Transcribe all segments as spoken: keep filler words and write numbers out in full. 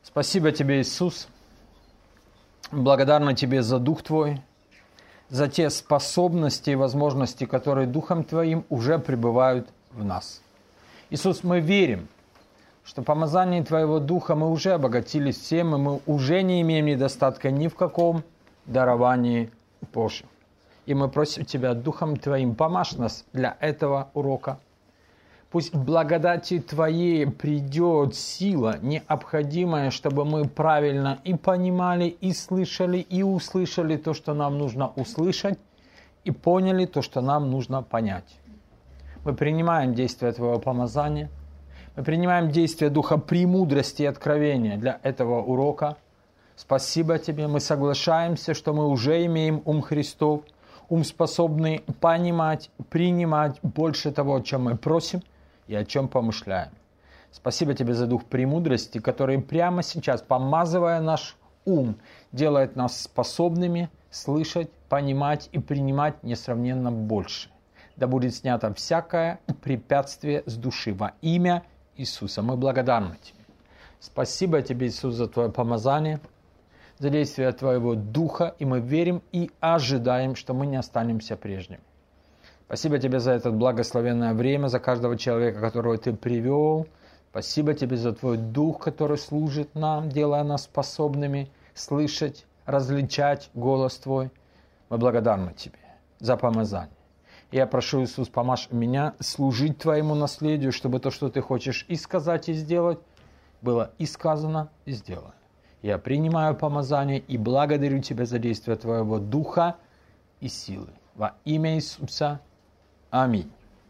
Спасибо Тебе, Иисус. Благодарны Тебе за Дух Твой, за те способности и возможности, которые Духом Твоим уже пребывают в нас. Иисус, мы верим, что помазание Твоего Духа мы уже обогатились всем, и мы уже не имеем недостатка ни в каком даровании Божьем. И мы просим Тебя, Духом Твоим, помажь нас для этого урока. Пусть благодати Твоей придет сила, необходимая, чтобы мы правильно и понимали, и слышали, и услышали то, что нам нужно услышать, и поняли то, что нам нужно понять. Мы принимаем действие Твоего помазания, мы принимаем действие Духа премудрости и откровения для этого урока. Спасибо Тебе, мы соглашаемся, что мы уже имеем ум Христов, ум, способный понимать, принимать больше того, о чем мы просим, и о чем помышляем. Спасибо Тебе за дух премудрости, который прямо сейчас, помазывая наш ум, делает нас способными слышать, понимать и принимать несравненно больше. Да будет снято всякое препятствие с души во имя Иисуса. Мы благодарны Тебе. Спасибо Тебе, Иисус, за Твое помазание, за действие Твоего Духа, и мы верим и ожидаем, что мы не останемся прежними. Спасибо Тебе за это благословенное время, за каждого человека, которого Ты привел. Спасибо Тебе за Твой Дух, который служит нам, делая нас способными слышать, различать голос Твой. Мы благодарны Тебе за помазание. И я прошу, Иисус, помажь меня служить Твоему наследию, чтобы то, что Ты хочешь и сказать, и сделать, было и сказано, и сделано. Я принимаю помазание и благодарю Тебя за действие Твоего Духа и силы. Во имя Иисуса. Аминь.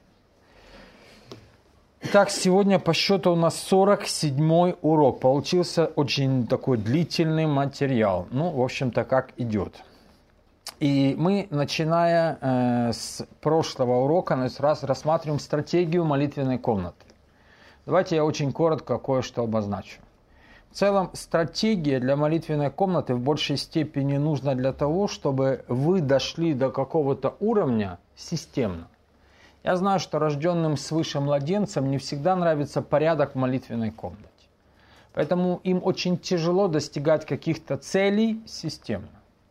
Итак, сегодня по счету у нас сорок седьмой урок. Получился очень такой длительный материал. Ну, в общем-то, как идет. И мы, начиная э, с прошлого урока, на этот раз рассматриваем стратегию молитвенной комнаты. Давайте я очень коротко кое-что обозначу. В целом, стратегия для молитвенной комнаты в большей степени нужна для того, чтобы вы дошли до какого-то уровня системно. Я знаю, что рожденным свыше младенцам не всегда нравится порядок в молитвенной комнате. Поэтому им очень тяжело достигать каких-то целей системно.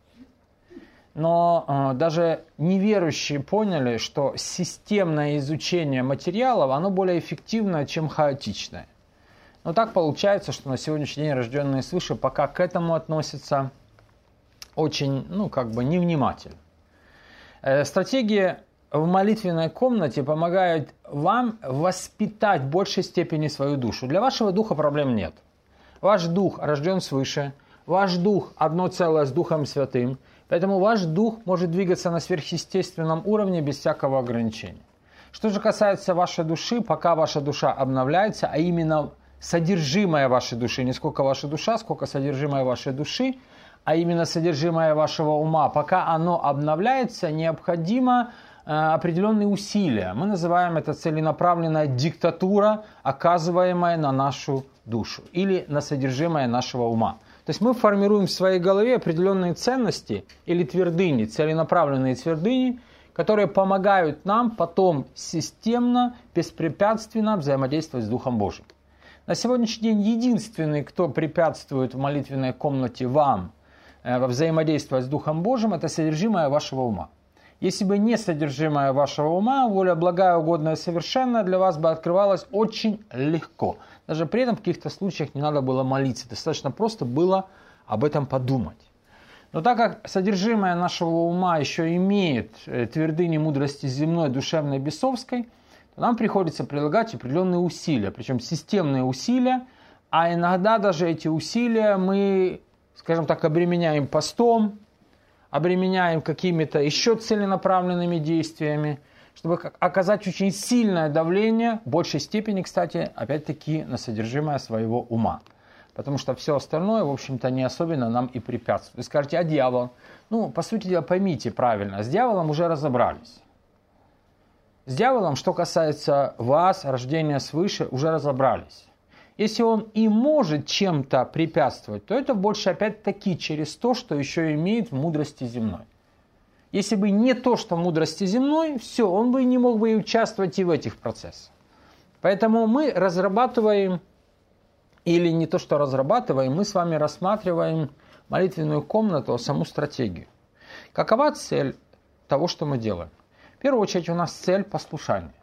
Но э, даже неверующие поняли, что системное изучение материалов, оно более эффективное, чем хаотичное. Но так получается, что на сегодняшний день рожденные свыше пока к этому относятся очень, ну, как бы невнимательно. Э, стратегия в молитвенной комнате помогает вам воспитать в большей степени свою душу. Для вашего духа проблем нет. Ваш дух рожден свыше, ваш дух одно целое с Духом Святым, поэтому ваш дух может двигаться на сверхъестественном уровне без всякого ограничения. Что же касается вашей души, пока ваша душа обновляется, а именно содержимое вашей души, не сколько ваша душа, сколько содержимое вашей души, а именно содержимое вашего ума, пока оно обновляется, необходимо определенные усилия. Мы называем это целенаправленная диктатура, оказываемая на нашу душу или на содержимое нашего ума. То есть мы формируем в своей голове определенные ценности или твердыни, целенаправленные твердыни, которые помогают нам потом системно, беспрепятственно взаимодействовать с Духом Божьим. На сегодняшний день единственный, кто препятствует в молитвенной комнате вам во взаимодействии с Духом Божьим, это содержимое вашего ума. Если бы не содержимое вашего ума, воля благая, угодная, совершенная для вас бы открывалась очень легко. Даже при этом в каких-то случаях не надо было молиться. Достаточно просто было об этом подумать. Но так как содержимое нашего ума еще имеет твердыни мудрости земной, душевной, бесовской, то нам приходится прилагать определенные усилия, причем системные усилия, а иногда даже эти усилия мы, скажем так, обременяем постом, обременяем какими-то еще целенаправленными действиями, чтобы оказать очень сильное давление, в большей степени, кстати, опять-таки на содержимое своего ума. Потому что все остальное, в общем-то, не особенно нам и препятствует. Вы скажете, а дьявол? Ну, по сути дела, поймите правильно, с дьяволом уже разобрались. С дьяволом, что касается вас, рождения свыше, уже разобрались. Если он и может чем-то препятствовать, то это больше опять-таки через то, что еще имеет в мудрости земной. Если бы не то, что в мудрости земной, все, он бы не мог бы и участвовать и в этих процессах. Поэтому мы разрабатываем или не то, что разрабатываем, мы с вами рассматриваем молитвенную комнату, саму стратегию. Какова цель того, что мы делаем? В первую очередь у нас цель послушания.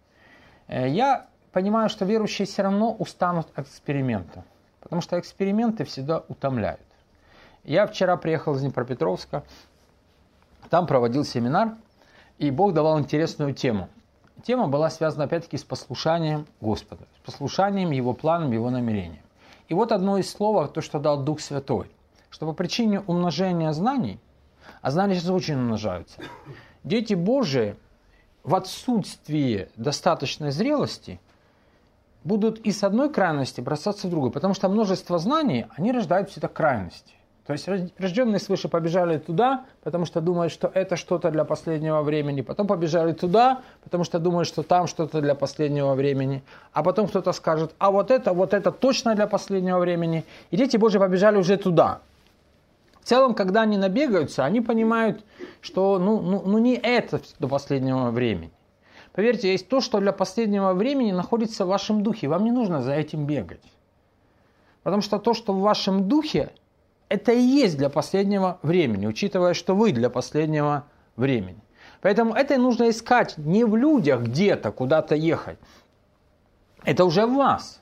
Я понимаю, что верующие все равно устанут от эксперимента, потому что эксперименты всегда утомляют. Я вчера приехал из Днепропетровска, там проводил семинар, и Бог давал интересную тему. Тема была связана опять-таки с послушанием Господа, с послушанием Его планам, Его намерениям. И вот одно из слов, то, что дал Дух Святой, что по причине умножения знаний, а знания сейчас очень умножаются, дети Божии в отсутствии достаточной зрелости будут и с одной крайности бросаться в другую, потому что множество знаний, они рождают всегда крайности. То есть рожденные свыше побежали туда, потому что думают, что это что-то для последнего времени. Потом побежали туда, потому что думают, что там что-то для последнего времени. А потом кто-то скажет, а вот это, вот это точно для последнего времени. И дети Божьи побежали уже туда. В целом, когда они набегаются, они понимают, что ну, ну, ну не это до последнего времени. Поверьте, есть то, что для последнего времени находится в вашем духе. Вам не нужно за этим бегать. Потому что то, что в вашем духе, это и есть для последнего времени, учитывая, что вы для последнего времени. Поэтому это нужно искать не в людях где-то, куда-то ехать. Это уже в вас.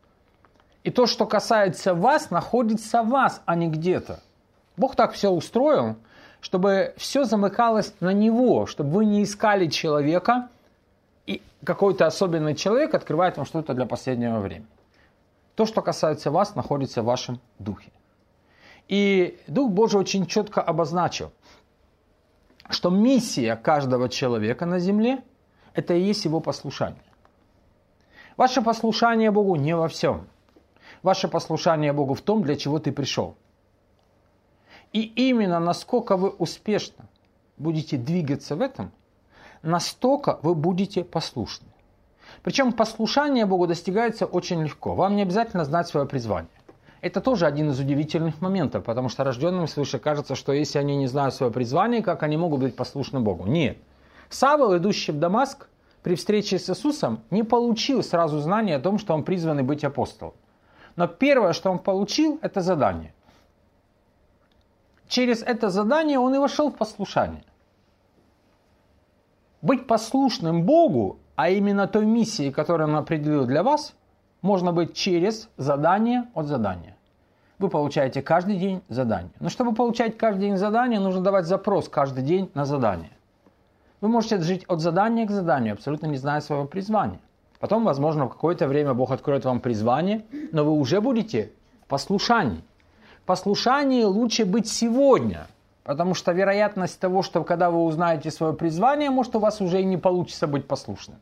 И то, что касается вас, находится в вас, а не где-то. Бог так все устроил, чтобы все замыкалось на Него, чтобы вы не искали человека, и какой-то особенный человек открывает вам что-то для последнего времени. То, что касается вас, находится в вашем духе. И Дух Божий очень четко обозначил, что миссия каждого человека на земле – это и есть его послушание. Ваше послушание Богу не во всем. Ваше послушание Богу в том, для чего ты пришел. И именно насколько вы успешно будете двигаться в этом, настолько вы будете послушны. Причем послушание Богу достигается очень легко. Вам не обязательно знать свое призвание. Это тоже один из удивительных моментов, потому что рожденным свыше кажется, что если они не знают свое призвание, как они могут быть послушны Богу? Нет. Савл, идущий в Дамаск, при встрече с Иисусом, не получил сразу знания о том, что он призван быть апостолом. Но первое, что он получил, это задание. Через это задание он и вошел в послушание. Быть послушным Богу, а именно той миссии, которую Он определил для вас, можно быть через задание от задания. Вы получаете каждый день задание. Но чтобы получать каждый день задание, нужно давать запрос каждый день на задание. Вы можете жить от задания к заданию, абсолютно не зная своего призвания. Потом, возможно, в какое-то время Бог откроет вам призвание, но вы уже будете в послушании. В послушании лучше быть сегодня, потому что вероятность того, что когда вы узнаете свое призвание, может, у вас уже и не получится быть послушным.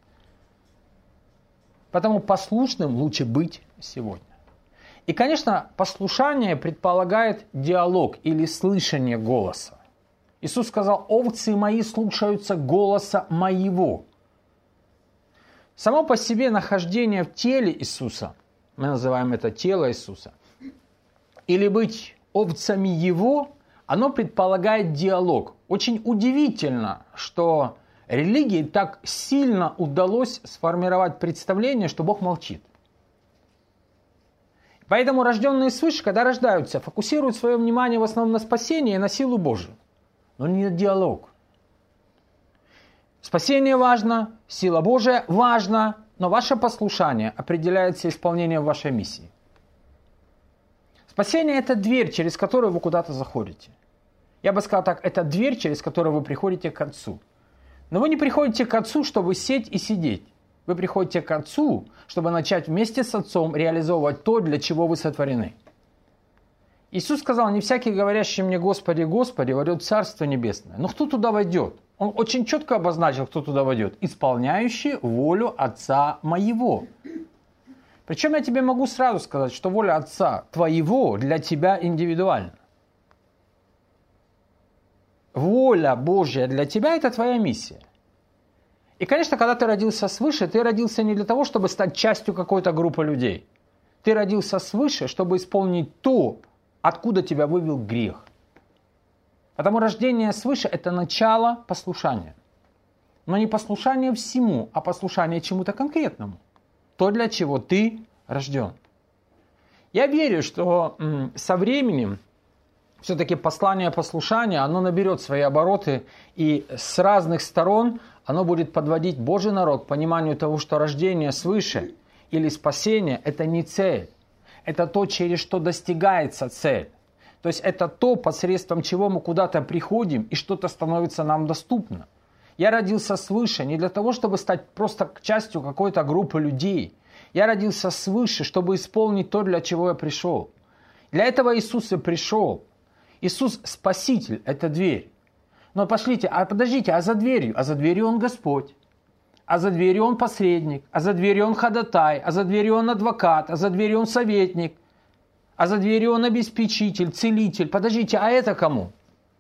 Потому послушным лучше быть сегодня. И, конечно, послушание предполагает диалог или слышание голоса. Иисус сказал, овцы мои слушаются голоса моего. Само по себе нахождение в теле Иисуса, мы называем это тело Иисуса, или быть овцами Его, оно предполагает диалог. Очень удивительно, что религии так сильно удалось сформировать представление, что Бог молчит. Поэтому рожденные свыше, когда рождаются, фокусируют свое внимание в основном на спасении и на силу Божию. Но не на диалог. Спасение важно, сила Божия важна, но ваше послушание определяется исполнением вашей миссии. Спасение – это дверь, через которую вы куда-то заходите. Я бы сказал так, это дверь, через которую вы приходите к Отцу. Но вы не приходите к Отцу, чтобы сесть и сидеть. Вы приходите к Отцу, чтобы начать вместе с Отцом реализовывать то, для чего вы сотворены. Иисус сказал, не всякий, говорящий мне Господи, Господи, войдет в Царство Небесное. Но кто туда войдет? Он очень четко обозначил, кто туда войдет. Исполняющий волю Отца моего. Причем я тебе могу сразу сказать, что воля Отца твоего для тебя индивидуальна. Воля Божья для тебя – это твоя миссия. И, конечно, когда ты родился свыше, ты родился не для того, чтобы стать частью какой-то группы людей. Ты родился свыше, чтобы исполнить то, откуда тебя вывел грех. Потому рождение свыше – это начало послушания. Но не послушание всему, а послушание чему-то конкретному. То, для чего ты рожден. Я верю, что м, со временем все-таки послание послушания, оно наберет свои обороты, и с разных сторон оно будет подводить Божий народ к пониманию того, что рождение свыше или спасение – это не цель. Это то, через что достигается цель. То есть это то, посредством чего мы куда-то приходим, и что-то становится нам доступно. Я родился свыше не для того, чтобы стать просто частью какой-то группы людей. Я родился свыше, чтобы исполнить то, для чего я пришел. Для этого Иисус и пришел. Иисус Спаситель – это дверь. Но пошлите, а подождите, а за дверью? А за дверью Он Господь. А за дверью Он посредник. А за дверью Он ходатай. А за дверью Он адвокат. А за дверью Он советник. А за дверью Он обеспечитель, целитель. Подождите, а это кому?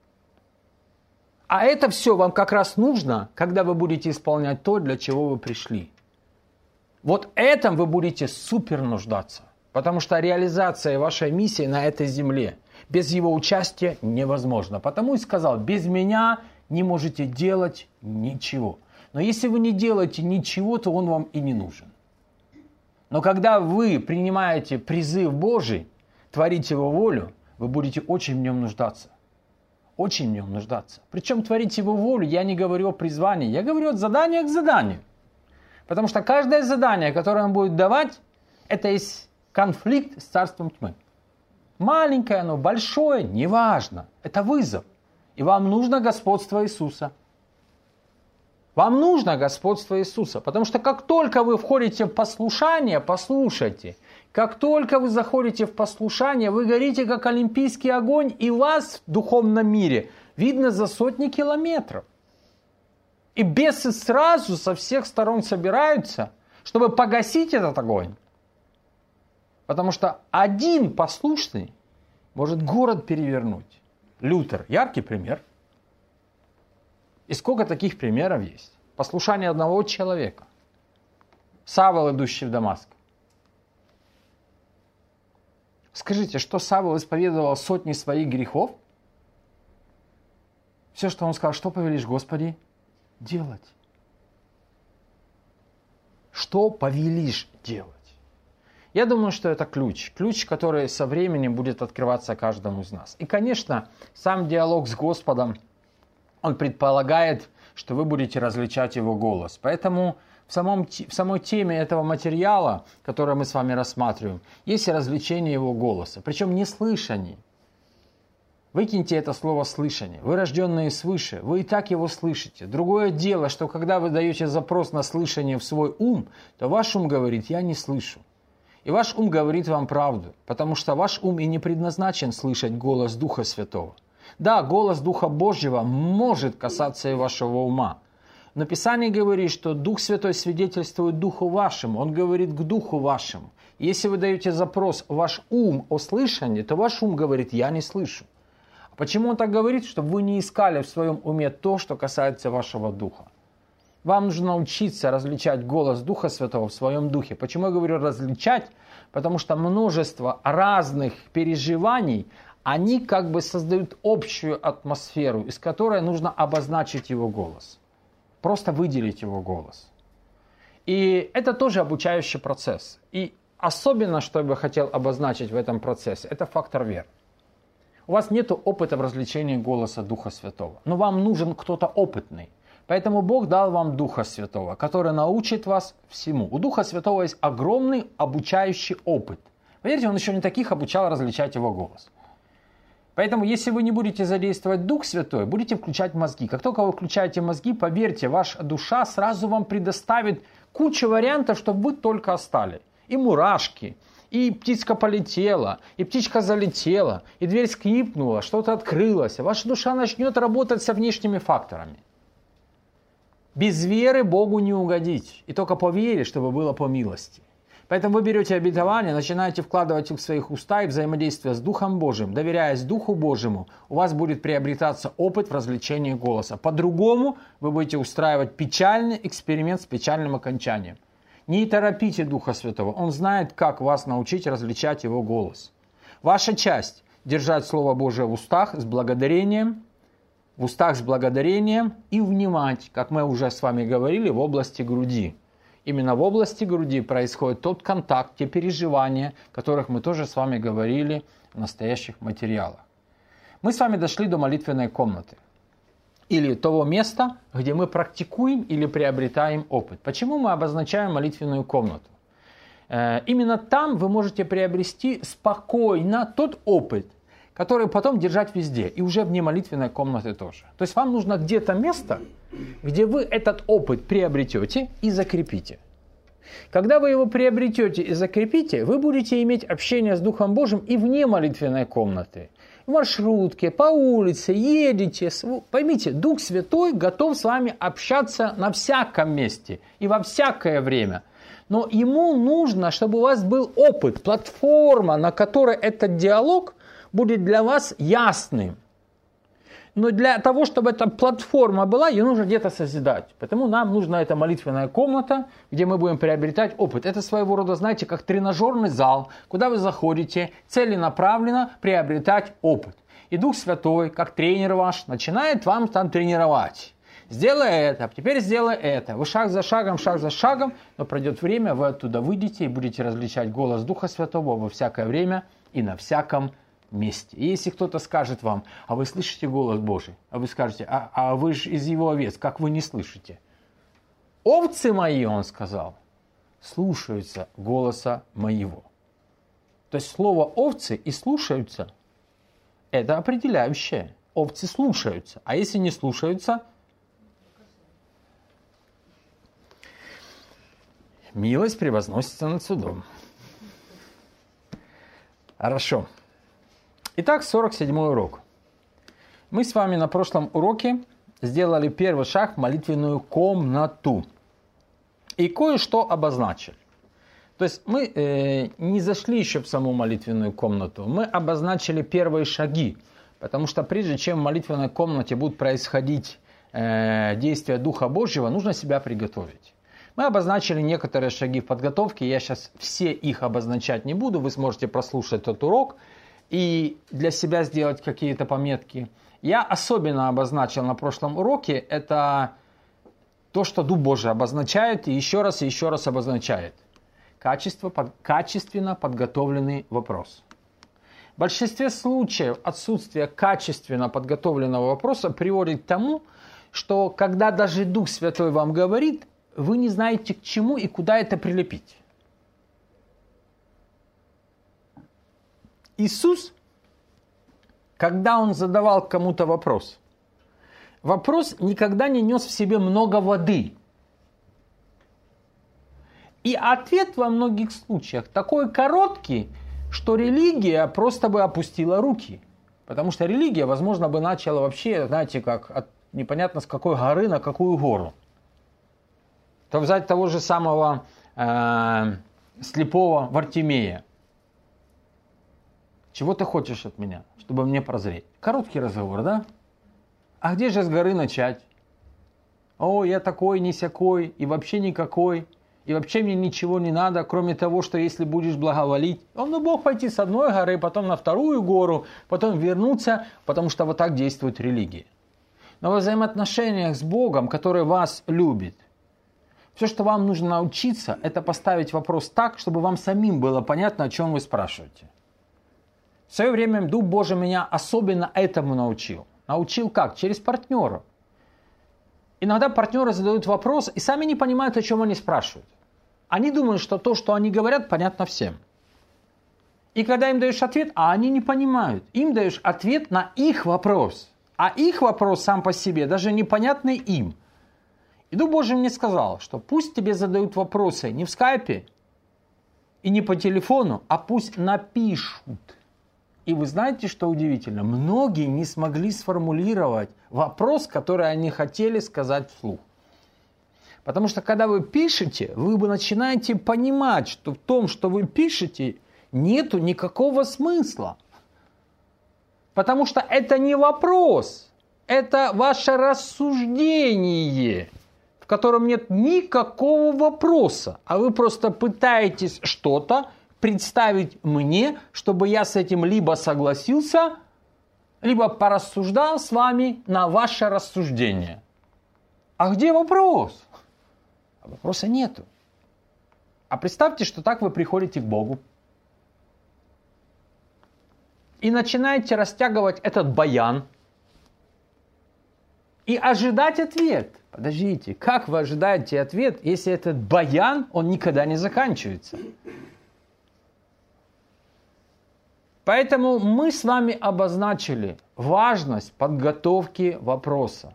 А это все вам как раз нужно, когда вы будете исполнять то, для чего вы пришли. Вот этом вы будете супер нуждаться. Потому что реализация вашей миссии на этой земле без его участия невозможно. Потому и сказал, без меня не можете делать ничего. Но если вы не делаете ничего, то он вам и не нужен. Но когда вы принимаете призыв Божий, творить его волю, вы будете очень в нем нуждаться. Очень в нем нуждаться. Причем творить его волю я не говорю о призвании, я говорю от задания к заданию. Потому что каждое задание, которое он будет давать, это есть конфликт с царством тьмы. Маленькое оно, большое, неважно. Это вызов. И вам нужно господство Иисуса. Вам нужно господство Иисуса. Потому что как только вы входите в послушание, послушайте, как только вы заходите в послушание, вы горите как олимпийский огонь, и вас в духовном мире видно за сотни километров. И бесы сразу со всех сторон собираются, чтобы погасить этот огонь. Потому что один послушный может город перевернуть. Лютер – яркий пример. И сколько таких примеров есть? Послушание одного человека. Савл, идущий в Дамаск. Скажите, что Савл исповедовал сотни своих грехов? Все, что он сказал, что повелишь, Господи, делать? Что повелишь делать? Я думаю, что это ключ. Ключ, который со временем будет открываться каждому из нас. И, конечно, сам диалог с Господом, он предполагает, что вы будете различать его голос. Поэтому в, самом, в самой теме этого материала, который мы с вами рассматриваем, есть различение его голоса. Причем не слышание. Выкиньте это слово «слышание». Вы, рожденные свыше, вы и так его слышите. Другое дело, что когда вы даете запрос на слышание в свой ум, то ваш ум говорит «я не слышу». И ваш ум говорит вам правду, потому что ваш ум и не предназначен слышать голос Духа Святого. Да, голос Духа Божьего может касаться и вашего ума. Но Писание говорит, что Дух Святой свидетельствует Духу вашему, Он говорит к Духу вашему. И если вы даете запрос в ваш ум о слышании, то ваш ум говорит «я не слышу». А почему Он так говорит? Чтобы вы не искали в своем уме то, что касается вашего духа. Вам нужно научиться различать голос Духа Святого в своем духе. Почему я говорю различать? Потому что множество разных переживаний, они как бы создают общую атмосферу, из которой нужно обозначить его голос. Просто выделить его голос. И это тоже обучающий процесс. И особенно, что я бы хотел обозначить в этом процессе, это фактор веры. У вас нет опыта в развлечении голоса Духа Святого, но вам нужен кто-то опытный. Поэтому Бог дал вам Духа Святого, который научит вас всему. У Духа Святого есть огромный обучающий опыт. Поверьте, Он еще не таких обучал различать его голос. Поэтому, если вы не будете задействовать Дух Святой, будете включать мозги. Как только вы включаете мозги, поверьте, ваша душа сразу вам предоставит кучу вариантов, чтобы вы только остали. И мурашки, и птичка полетела, и птичка залетела, и дверь скрипнула, что-то открылось. Ваша душа начнет работать со внешними факторами. Без веры Богу не угодить. И только по вере, чтобы было по милости. Поэтому вы берете обетование, начинаете вкладывать их в своих уста и взаимодействие с Духом Божьим. Доверяясь Духу Божьему, у вас будет приобретаться опыт в развлечении голоса. По-другому вы будете устраивать печальный эксперимент с печальным окончанием. Не торопите Духа Святого. Он знает, как вас научить различать Его голос. Ваша часть – держать Слово Божие в устах с благодарением, в устах с благодарением и внимать, как мы уже с вами говорили, в области груди. Именно в области груди происходит тот контакт, те переживания, о которых мы тоже с вами говорили в настоящих материалах. Мы с вами дошли до молитвенной комнаты. Или того места, где мы практикуем или приобретаем опыт. Почему мы обозначаем молитвенную комнату? Именно там вы можете приобрести спокойно тот опыт, который потом держать везде, и уже вне молитвенной комнаты тоже. То есть вам нужно где-то место, где вы этот опыт приобретете и закрепите. Когда вы его приобретете и закрепите, вы будете иметь общение с Духом Божьим и вне молитвенной комнаты. В маршрутке, по улице, едете. Поймите, Дух Святой готов с вами общаться на всяком месте и во всякое время. Но ему нужно, чтобы у вас был опыт, платформа, на которой этот диалог будет для вас ясным. Но для того, чтобы эта платформа была, ее нужно где-то созидать. Поэтому нам нужна эта молитвенная комната, где мы будем приобретать опыт. Это своего рода, знаете, как тренажерный зал, куда вы заходите целенаправленно приобретать опыт. И Дух Святой, как тренер ваш, начинает вам там тренировать. Сделай это, теперь сделай это. Вы шаг за шагом, шаг за шагом, но пройдет время, вы оттуда выйдете и будете различать голос Духа Святого во всякое время и на всяком месте. И если кто-то скажет вам, а вы слышите голос Божий, а вы скажете, а, а вы же из его овец, как вы не слышите? Овцы мои, он сказал, слушаются голоса моего. То есть слово овцы и слушаются, это определяющее. Овцы слушаются, а если не слушаются, милость превозносится над судом. Хорошо. Итак, сорок седьмой урок. Мы с вами на прошлом уроке сделали первый шаг в молитвенную комнату. И кое-что обозначили. То есть мы э, не зашли еще в саму молитвенную комнату. Мы обозначили первые шаги. Потому что прежде чем в молитвенной комнате будут происходить э, действия Духа Божьего, нужно себя приготовить. Мы обозначили некоторые шаги в подготовке. Я сейчас все их обозначать не буду. Вы сможете прослушать этот урок и для себя сделать какие-то пометки. Я особенно обозначил на прошлом уроке, это то, что Дух Божий обозначает и еще раз и еще раз обозначает. Качество, под, качественно подготовленный вопрос. В большинстве случаев отсутствие качественно подготовленного вопроса приводит к тому, что когда даже Дух Святой вам говорит, вы не знаете к чему и куда это прилепить. Иисус, когда Он задавал кому-то вопрос, вопрос никогда не нес в себе много воды. И ответ во многих случаях такой короткий, что религия просто бы опустила руки. Потому что религия, возможно, бы начала вообще, знаете, как от непонятно с какой горы на какую гору. То взять того же самого э, слепого Вартимея. Чего ты хочешь от меня, чтобы мне прозреть? Короткий разговор, да? А где же с горы начать? О, я такой, не сякой, и вообще никакой, и вообще мне ничего не надо, кроме того, что если будешь благоволить, он ну, Бог пойти с одной горы, потом на вторую гору, потом вернуться, потому что вот так действует религия. Но во взаимоотношениях с Богом, который вас любит, все, что вам нужно научиться, это поставить вопрос так, чтобы вам самим было понятно, о чем вы спрашиваете. В свое время Дух Божий меня особенно этому научил. Научил как? Через партнеров. Иногда партнеры задают вопрос и сами не понимают, о чем они спрашивают. Они думают, что то, что они говорят, понятно всем. И когда им даешь ответ, а они не понимают. Им даешь ответ на их вопрос. А их вопрос сам по себе даже непонятный им. И Дух Божий мне сказал, что пусть тебе задают вопросы не в скайпе и не по телефону, а пусть напишут. И вы знаете, что удивительно? Многие не смогли сформулировать вопрос, который они хотели сказать вслух. Потому что когда вы пишете, вы начинаете понимать, что в том, что вы пишете, нету никакого смысла. Потому что это не вопрос, это ваше рассуждение, в котором нет никакого вопроса, а вы просто пытаетесь что-то представить мне, чтобы я с этим либо согласился, либо порассуждал с вами на ваше рассуждение. А где вопрос? А вопроса нету. А представьте, что так вы приходите к Богу и начинаете растягивать этот баян и ожидать ответ. Подождите, как вы ожидаете ответ, если этот баян, он никогда не заканчивается? Поэтому мы с вами обозначили важность подготовки вопроса.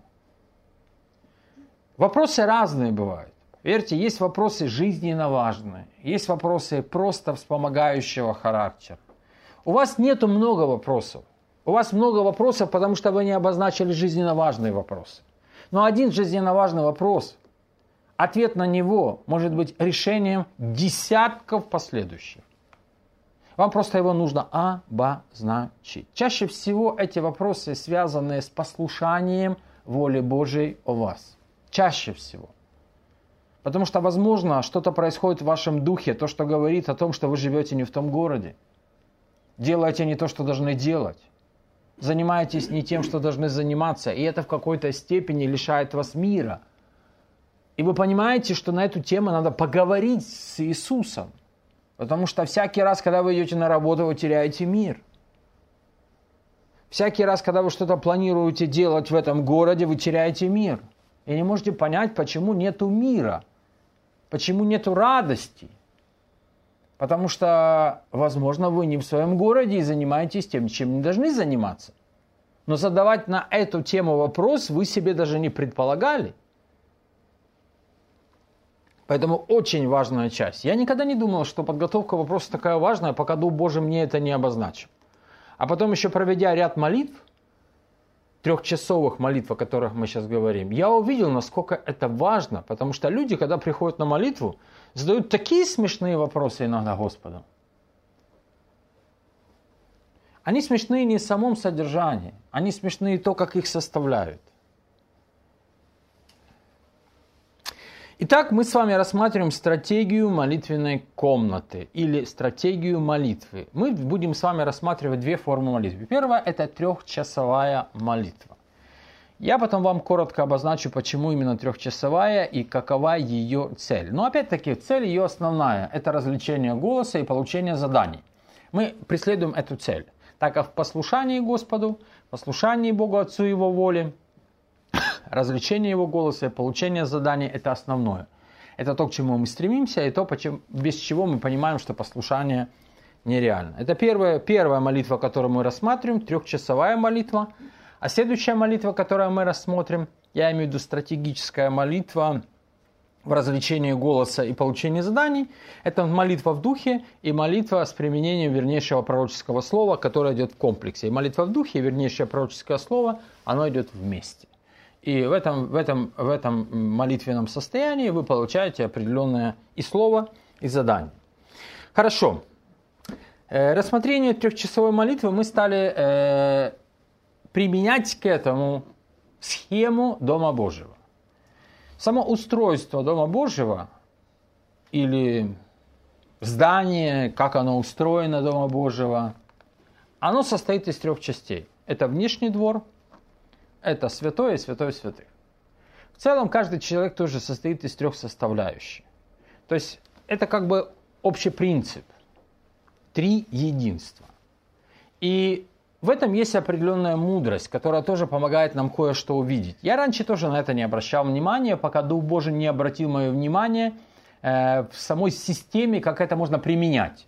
Вопросы разные бывают. Верьте, есть вопросы жизненно важные, есть вопросы просто вспомогающего характера. У вас нету много вопросов. У вас много вопросов, потому что вы не обозначили жизненно важные вопросы. Но один жизненно важный вопрос, ответ на него может быть решением десятков последующих. Вам просто его нужно обозначить. Чаще всего эти вопросы связаны с послушанием воли Божией о вас. Чаще всего. Потому что, возможно, что-то происходит в вашем духе, то, что говорит о том, что вы живете не в том городе. Делаете не то, что должны делать. Занимаетесь не тем, что должны заниматься. И это в какой-то степени лишает вас мира. И вы понимаете, что на эту тему надо поговорить с Иисусом. Потому что всякий раз, когда вы идете на работу, вы теряете мир. Всякий раз, когда вы что-то планируете делать в этом городе, вы теряете мир. И не можете понять, почему нету мира. Почему нету радости. Потому что, возможно, вы не в своем городе и занимаетесь тем, чем не должны заниматься. Но задавать на эту тему вопрос вы себе даже не предполагали. Поэтому очень важная часть. Я никогда не думал, что подготовка вопроса такая важная, пока Дух Божий мне это не обозначил. А потом еще проведя ряд молитв, трехчасовых молитв, о которых мы сейчас говорим, я увидел, насколько это важно. Потому что люди, когда приходят на молитву, задают такие смешные вопросы иногда Господу. Они смешные не в самом содержании, они смешные то, как их составляют. Итак, мы с вами рассматриваем стратегию молитвенной комнаты или стратегию молитвы. Мы будем с вами рассматривать две формы молитвы. Первая – это трехчасовая молитва. Я потом вам коротко обозначу, почему именно трехчасовая и какова ее цель. Но опять-таки, цель ее основная – это развлечение голоса и получение заданий. Мы преследуем эту цель, так как в послушании Господу, послушании Богу Отцу Его воли, развлечение Его голоса и получение заданий – это основное. Это то, к чему мы стремимся, и то, без чего мы понимаем, что послушание нереально. Это первая, первая молитва, которую мы рассматриваем, трехчасовая молитва. А следующая молитва, которую мы рассмотрим, я имею в виду стратегическая молитва в развлечении голоса и получении заданий, это молитва в духе и молитва с применением вернейшего пророческого слова, которое идет в комплексе. И молитва в духе и вернейшее пророческое слово, оно идет вместе. И в этом, в этом, в этом молитвенном состоянии вы получаете определенное и слово, и задание. Хорошо. Э, рассмотрение трехчасовой молитвы мы стали э, применять к этому схему Дома Божьего. Само устройство Дома Божьего или здание, как оно устроено Дома Божьего, оно состоит из трех частей. Это внешний двор, это святое и святое святых. В целом каждый человек тоже состоит из трех составляющих. То есть это как бы общий принцип. Три единства. И в этом есть определенная мудрость, которая тоже помогает нам кое-что увидеть. Я раньше тоже на это не обращал внимания, пока Дух Божий не обратил мое внимание э, в самой системе, как это можно применять.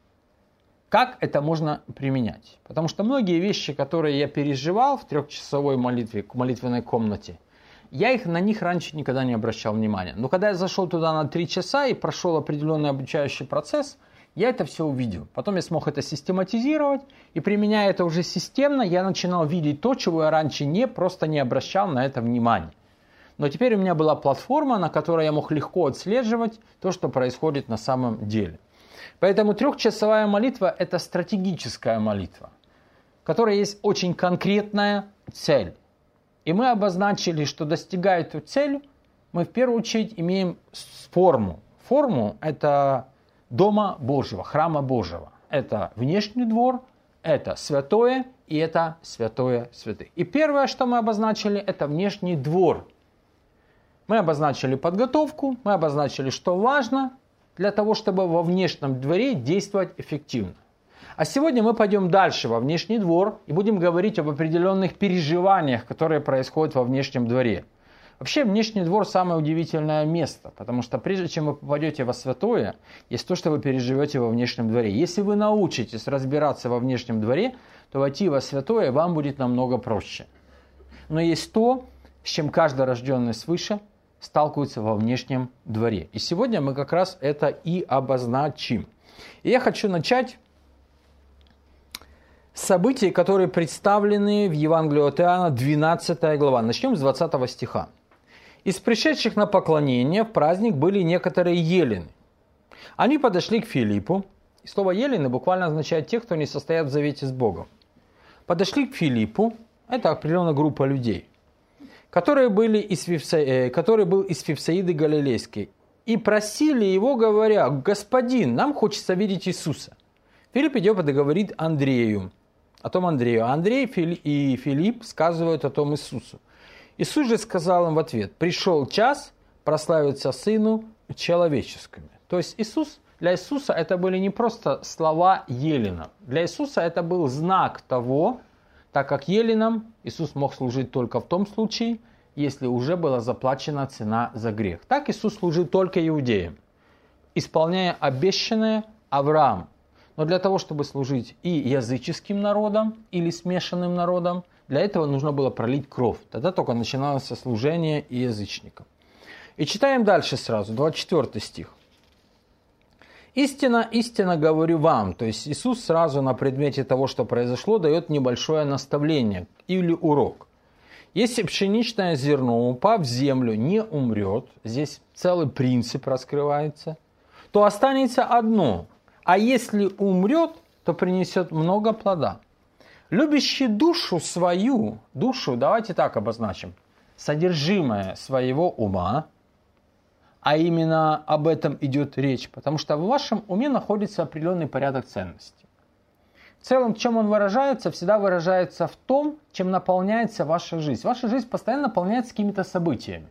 Как это можно применять? Потому что многие вещи, которые я переживал в трехчасовой молитве, молитвенной комнате, я их, на них раньше никогда не обращал внимания. Но когда я зашел туда на три часа и прошел определенный обучающий процесс, я это все увидел. Потом я смог это систематизировать, и применяя это уже системно, я начинал видеть то, чего я раньше не, просто не обращал на это внимания. Но теперь у меня была платформа, на которой я мог легко отслеживать то, что происходит на самом деле. Поэтому трехчасовая молитва – это стратегическая молитва, в которой есть очень конкретная цель. И мы обозначили, что достигая эту цель, мы в первую очередь имеем форму. Форму – это Дома Божьего, Храма Божьего. Это внешний двор, это святое и это святое святых. И первое, что мы обозначили, это внешний двор. Мы обозначили подготовку, мы обозначили, что важно, для того, чтобы во внешнем дворе действовать эффективно. А сегодня мы пойдем дальше во внешний двор и будем говорить об определенных переживаниях, которые происходят во внешнем дворе. Вообще, внешний двор самое удивительное место, потому что прежде чем вы попадете во святое, есть то, что вы переживете во внешнем дворе. Если вы научитесь разбираться во внешнем дворе, то войти во святое вам будет намного проще. Но есть то, с чем каждый рожденный свыше сталкивается во внешнем дворе. И сегодня мы как раз это и обозначим. И я хочу начать с событий, которые представлены в Евангелии от Иоанна, двенадцатая глава. Начнем с двадцатого стиха. «Из пришедших на поклонение в праздник были некоторые елены. Они подошли к Филиппу». И слово «елены» буквально означает «те, кто не состоят в завете с Богом». Подошли к Филиппу, это определенная группа людей, которые, были из Вифса... который был из Вифсаиды Галилейской, и просили его, говоря: «Господин, нам хочется видеть Иисуса». Филипп идет и говорит Андрею, о том Андрею. А Андрей и Филипп сказывают о том Иисусу. Иисус же сказал им в ответ: «Пришел час прославиться Сыну Человеческому». То есть Иисус, для Иисуса это были не просто слова еленов. Для Иисуса это был знак того, так как еленам Иисус мог служить только в том случае, если уже была заплачена цена за грех. Так Иисус служил только иудеям, исполняя обещанное Авраам. Но для того, чтобы служить и языческим народам, или смешанным народам, для этого нужно было пролить кровь. Тогда только начиналось служение и язычникам. И читаем дальше сразу, двадцать четвёртый стих. «Истинно, истинно говорю вам». То есть Иисус сразу на предмете того, что произошло, дает небольшое наставление или урок. «Если пшеничное зерно, упав в землю, не умрет», здесь целый принцип раскрывается, «то останется одно, а если умрет, то принесет много плода. Любящий душу свою, душу, давайте так обозначим, содержимое своего ума, а именно об этом идет речь, потому что в вашем уме находится определенный порядок ценностей. В целом, в чем он выражается, всегда выражается в том, чем наполняется ваша жизнь. Ваша жизнь постоянно наполняется какими-то событиями.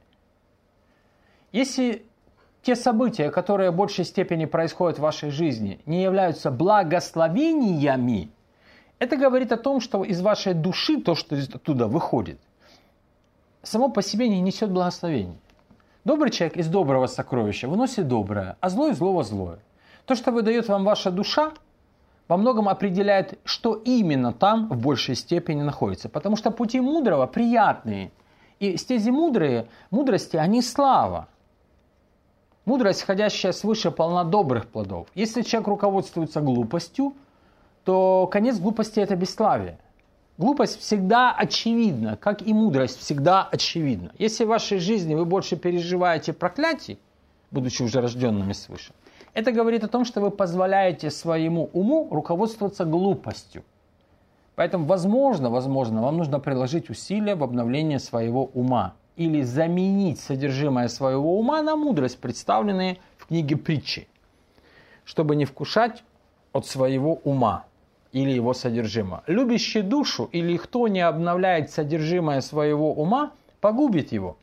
Если те события, которые в большей степени происходят в вашей жизни, не являются благословениями, это говорит о том, что из вашей души, то, что оттуда выходит, само по себе не несет благословения. Добрый человек из доброго сокровища выносит доброе, а злой злого злое. То, что выдает вам ваша душа, во многом определяет, что именно там в большей степени находится. Потому что пути мудрого приятные. И стези мудрые, мудрости, они слава. Мудрость, ходящая свыше, полна добрых плодов. Если человек руководствуется глупостью, то конец глупости – это бесславие. Глупость всегда очевидна, как и мудрость всегда очевидна. Если в вашей жизни вы больше переживаете проклятий, будучи уже рожденными свыше, это говорит о том, что вы позволяете своему уму руководствоваться глупостью. Поэтому, возможно, возможно, вам нужно приложить усилия в обновлении своего ума или заменить содержимое своего ума на мудрость, представленные в книге притчи, чтобы не вкушать от своего ума или его содержимого. Любящий душу или кто не обновляет содержимое своего ума, погубит его.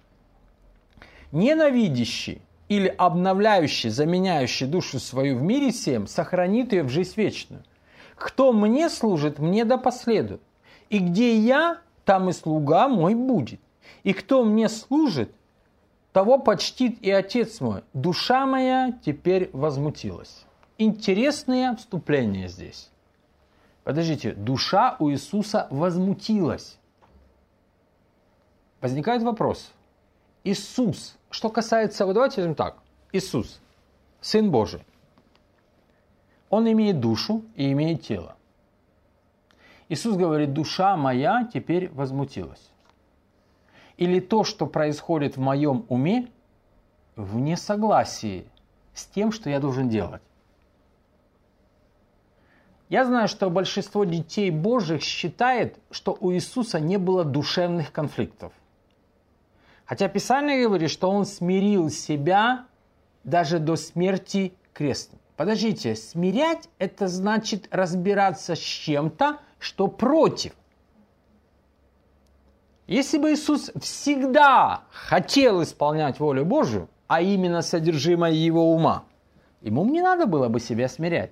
Ненавидящий или обновляющий, заменяющий душу свою в мире сем, сохранит ее в жизнь вечную. Кто мне служит, мне да последует. И где я, там и слуга мой будет. И кто мне служит, того почтит и Отец мой. Душа моя теперь возмутилась. Интересное вступление здесь. Подождите, душа у Иисуса возмутилась. Возникает вопрос. Иисус, что касается, вот давайте скажем так, Иисус, Сын Божий, Он имеет душу и имеет тело. Иисус говорит: душа моя теперь возмутилась. Или то, что происходит в моем уме, в несогласии с тем, что я должен делать. Я знаю, что большинство детей Божьих считает, что у Иисуса не было душевных конфликтов. Хотя Писание говорит, что Он смирил себя даже до смерти крестной. Подождите, смирять – это значит разбираться с чем-то, что против. Если бы Иисус всегда хотел исполнять волю Божию, а именно содержимое Его ума, ему не надо было бы себя смирять.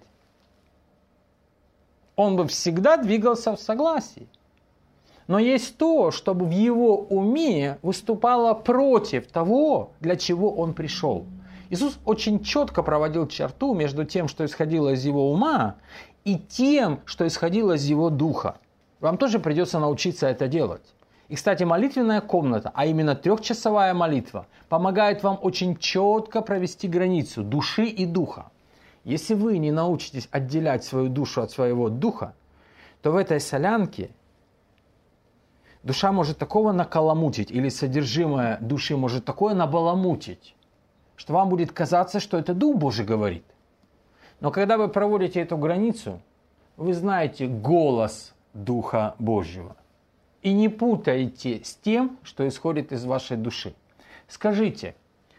Он бы всегда двигался в согласии. Но есть то, чтобы в его уме выступало против того, для чего он пришел. Иисус очень четко проводил черту между тем, что исходило из его ума, и тем, что исходило из его духа. Вам тоже придется научиться это делать. И, кстати, молитвенная комната, а именно трехчасовая молитва, помогает вам очень четко провести границу души и духа. Если вы не научитесь отделять свою душу от своего духа, то в этой солянке душа может такого накаламутить, или содержимое души может такое набаламутить, что вам будет казаться, что это Дух Божий говорит. Но когда вы проводите эту границу, вы знаете голос Духа Божьего. И не путаете с тем, что исходит из вашей души. Скажите,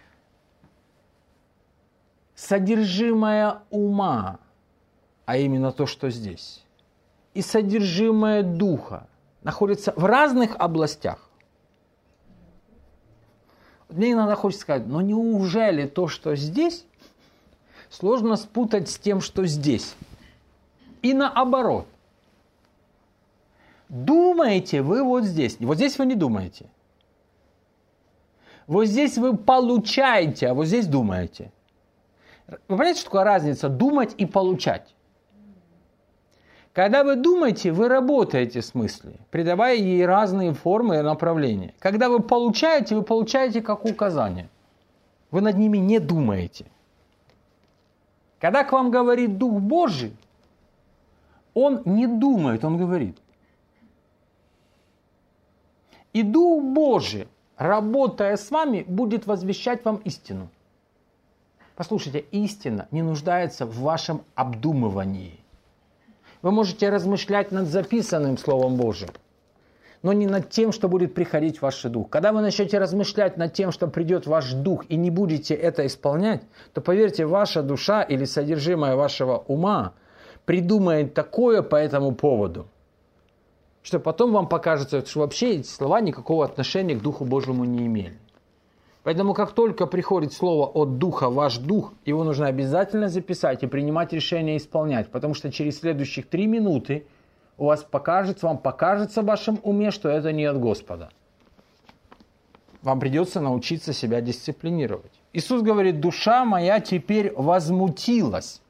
содержимое ума, а именно то, что здесь, и содержимое духа находятся в разных областях. Мне иногда хочется сказать, но неужели то, что здесь, сложно спутать с тем, что здесь? И наоборот. Думаете вы вот здесь. Вот здесь вы не думаете. Вот здесь вы получаете, а вот здесь думаете. Вы понимаете, что такое разница думать и получать? Когда вы думаете, вы работаете с мыслью, придавая ей разные формы и направления. Когда вы получаете, вы получаете как указание. Вы над ними не думаете. Когда к вам говорит Дух Божий, Он не думает, Он говорит. И Дух Божий, работая с вами, будет возвещать вам истину. Послушайте, истина не нуждается в вашем обдумывании. Вы можете размышлять над записанным Словом Божьим, но не над тем, что будет приходить в ваш дух. Когда вы начнете размышлять над тем, что придет в ваш дух, и не будете это исполнять, то, поверьте, ваша душа или содержимое вашего ума придумает такое по этому поводу, что потом вам покажется, что вообще эти слова никакого отношения к Духу Божьему не имели. Поэтому, как только приходит слово от Духа в ваш дух, его нужно обязательно записать и принимать решение исполнять, потому что через следующих три минуты у вас покажется, вам покажется в вашем уме, что это не от Господа. Вам придется научиться себя дисциплинировать. Иисус говорит, душа моя теперь возмутилась.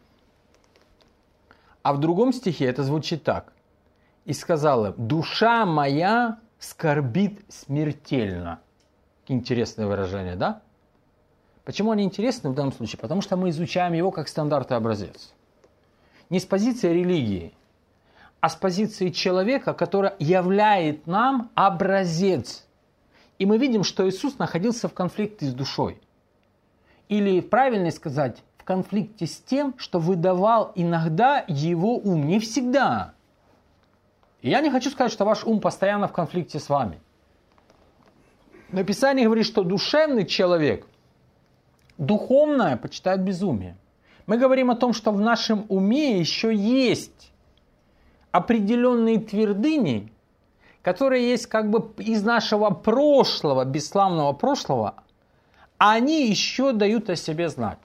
А в другом стихе это звучит так. И сказала, душа моя скорбит смертельно. Интересное выражение, да? Почему они интересны в данном случае? Потому что мы изучаем его как стандарт и образец. Не с позиции религии, а с позиции человека, который являет нам образец. И мы видим, что Иисус находился в конфликте с душой. Или, правильно сказать, в конфликте с тем, что выдавал иногда его ум. Не всегда. И я не хочу сказать, что ваш ум постоянно в конфликте с вами. Но Писание говорит, что душевный человек духовное почитает безумие. Мы говорим о том, что в нашем уме еще есть определенные твердыни, которые есть как бы из нашего прошлого, бесславного прошлого, а они еще дают о себе знать.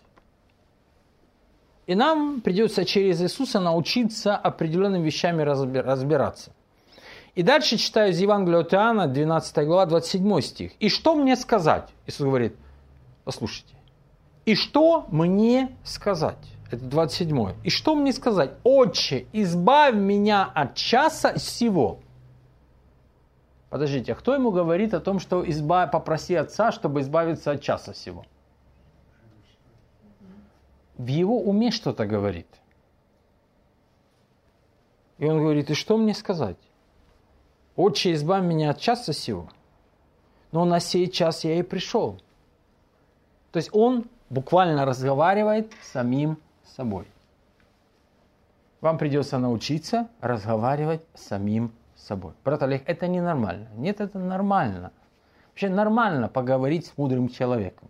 И нам придется через Иисуса научиться определенными вещами разбираться. И дальше читаю из Евангелия от Иоанна, двенадцатая глава, двадцать седьмой стих. «И что мне сказать?» Иисус говорит, послушайте. «И что мне сказать?» Это двадцать седьмой. «И что мне сказать? Отче, избавь меня от часа сего». Подождите, а кто ему говорит о том, что избав... попроси Отца, чтобы избавиться от часа сего? В его уме что-то говорит. И он говорит, и что мне сказать? Отче, избавь меня от часа сего. Но на сей час я и пришел. То есть он буквально разговаривает с самим собой. Вам придется научиться разговаривать с самим собой. Брат Олег, это ненормально. Нет, это нормально. Вообще нормально поговорить с мудрым человеком.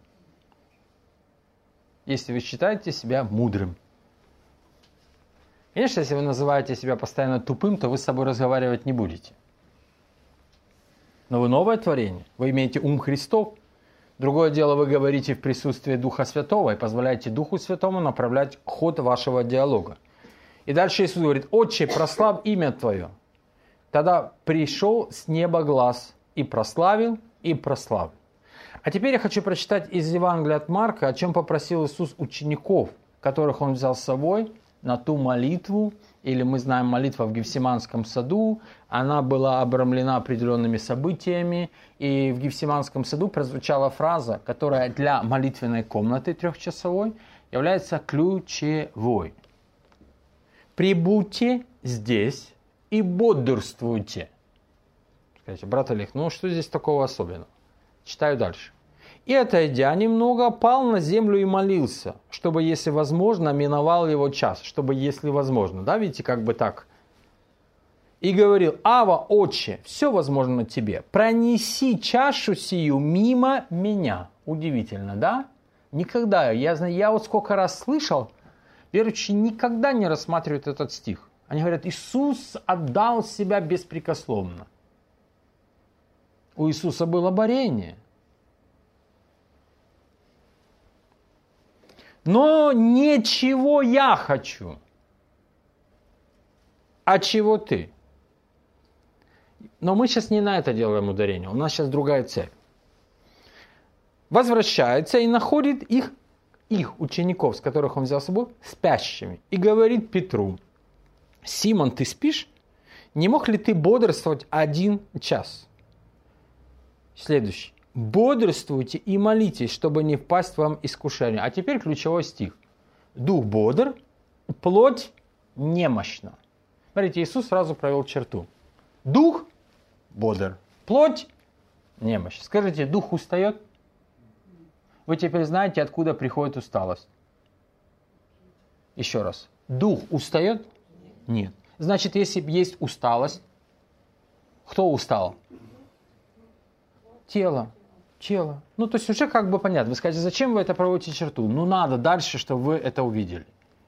Если вы считаете себя мудрым. Конечно, если вы называете себя постоянно тупым, то вы с собой разговаривать не будете. Но вы новое творение, вы имеете ум Христов, Другое дело, вы говорите в присутствии Духа Святого и позволяете Духу Святому направлять ход вашего диалога. И дальше Иисус говорит: «Отче, прославь имя Твое». Тогда пришел с неба глас и прославил, и прославил. А теперь я хочу прочитать из Евангелия от Марка, о чем попросил Иисус учеников, которых Он взял с собой на ту молитву, или мы знаем молитва в Гефсиманском саду. Она была обрамлена определенными событиями, и в Гефсиманском саду прозвучала фраза, которая для молитвенной комнаты трехчасовой является ключевой. «Прибудьте здесь и бодрствуйте». Скажите: брат Олег, ну что здесь такого особенного? Читаю дальше. «И, отойдя немного, пал на землю и молился, чтобы, если возможно, миновал его час». Чтобы, если возможно. Да, видите, как бы так. «И говорил: Ава, Отче, все возможно тебе. Пронеси чашу сию мимо меня». Удивительно, да? Никогда. Я, я вот сколько раз слышал, верующие никогда не рассматривают этот стих. Они говорят: Иисус отдал себя беспрекословно. У Иисуса было борение. Но не чего я хочу, а чего ты. Но мы сейчас не на это делаем ударение. У нас сейчас другая цель. Возвращается и находит их, их учеников, с которых он взял с собой, спящими. И говорит Петру: «Симон, ты спишь? Не мог ли ты бодрствовать один час?» Следующий. «Бодрствуйте и молитесь, чтобы не впасть вам в искушение». А теперь ключевой стих. «Дух бодр, плоть немощна». Смотрите, Иисус сразу провел черту. Дух бодр, плоть немощна. Скажите: дух устает? Вы теперь знаете, откуда приходит усталость. Еще раз. Дух устает? Нет. Значит, если есть усталость, кто устал? Тело. Тело. Ну, то есть уже как бы понятно. Вы скажете: зачем вы это проводите черту? Ну, надо дальше, чтобы вы это увидели.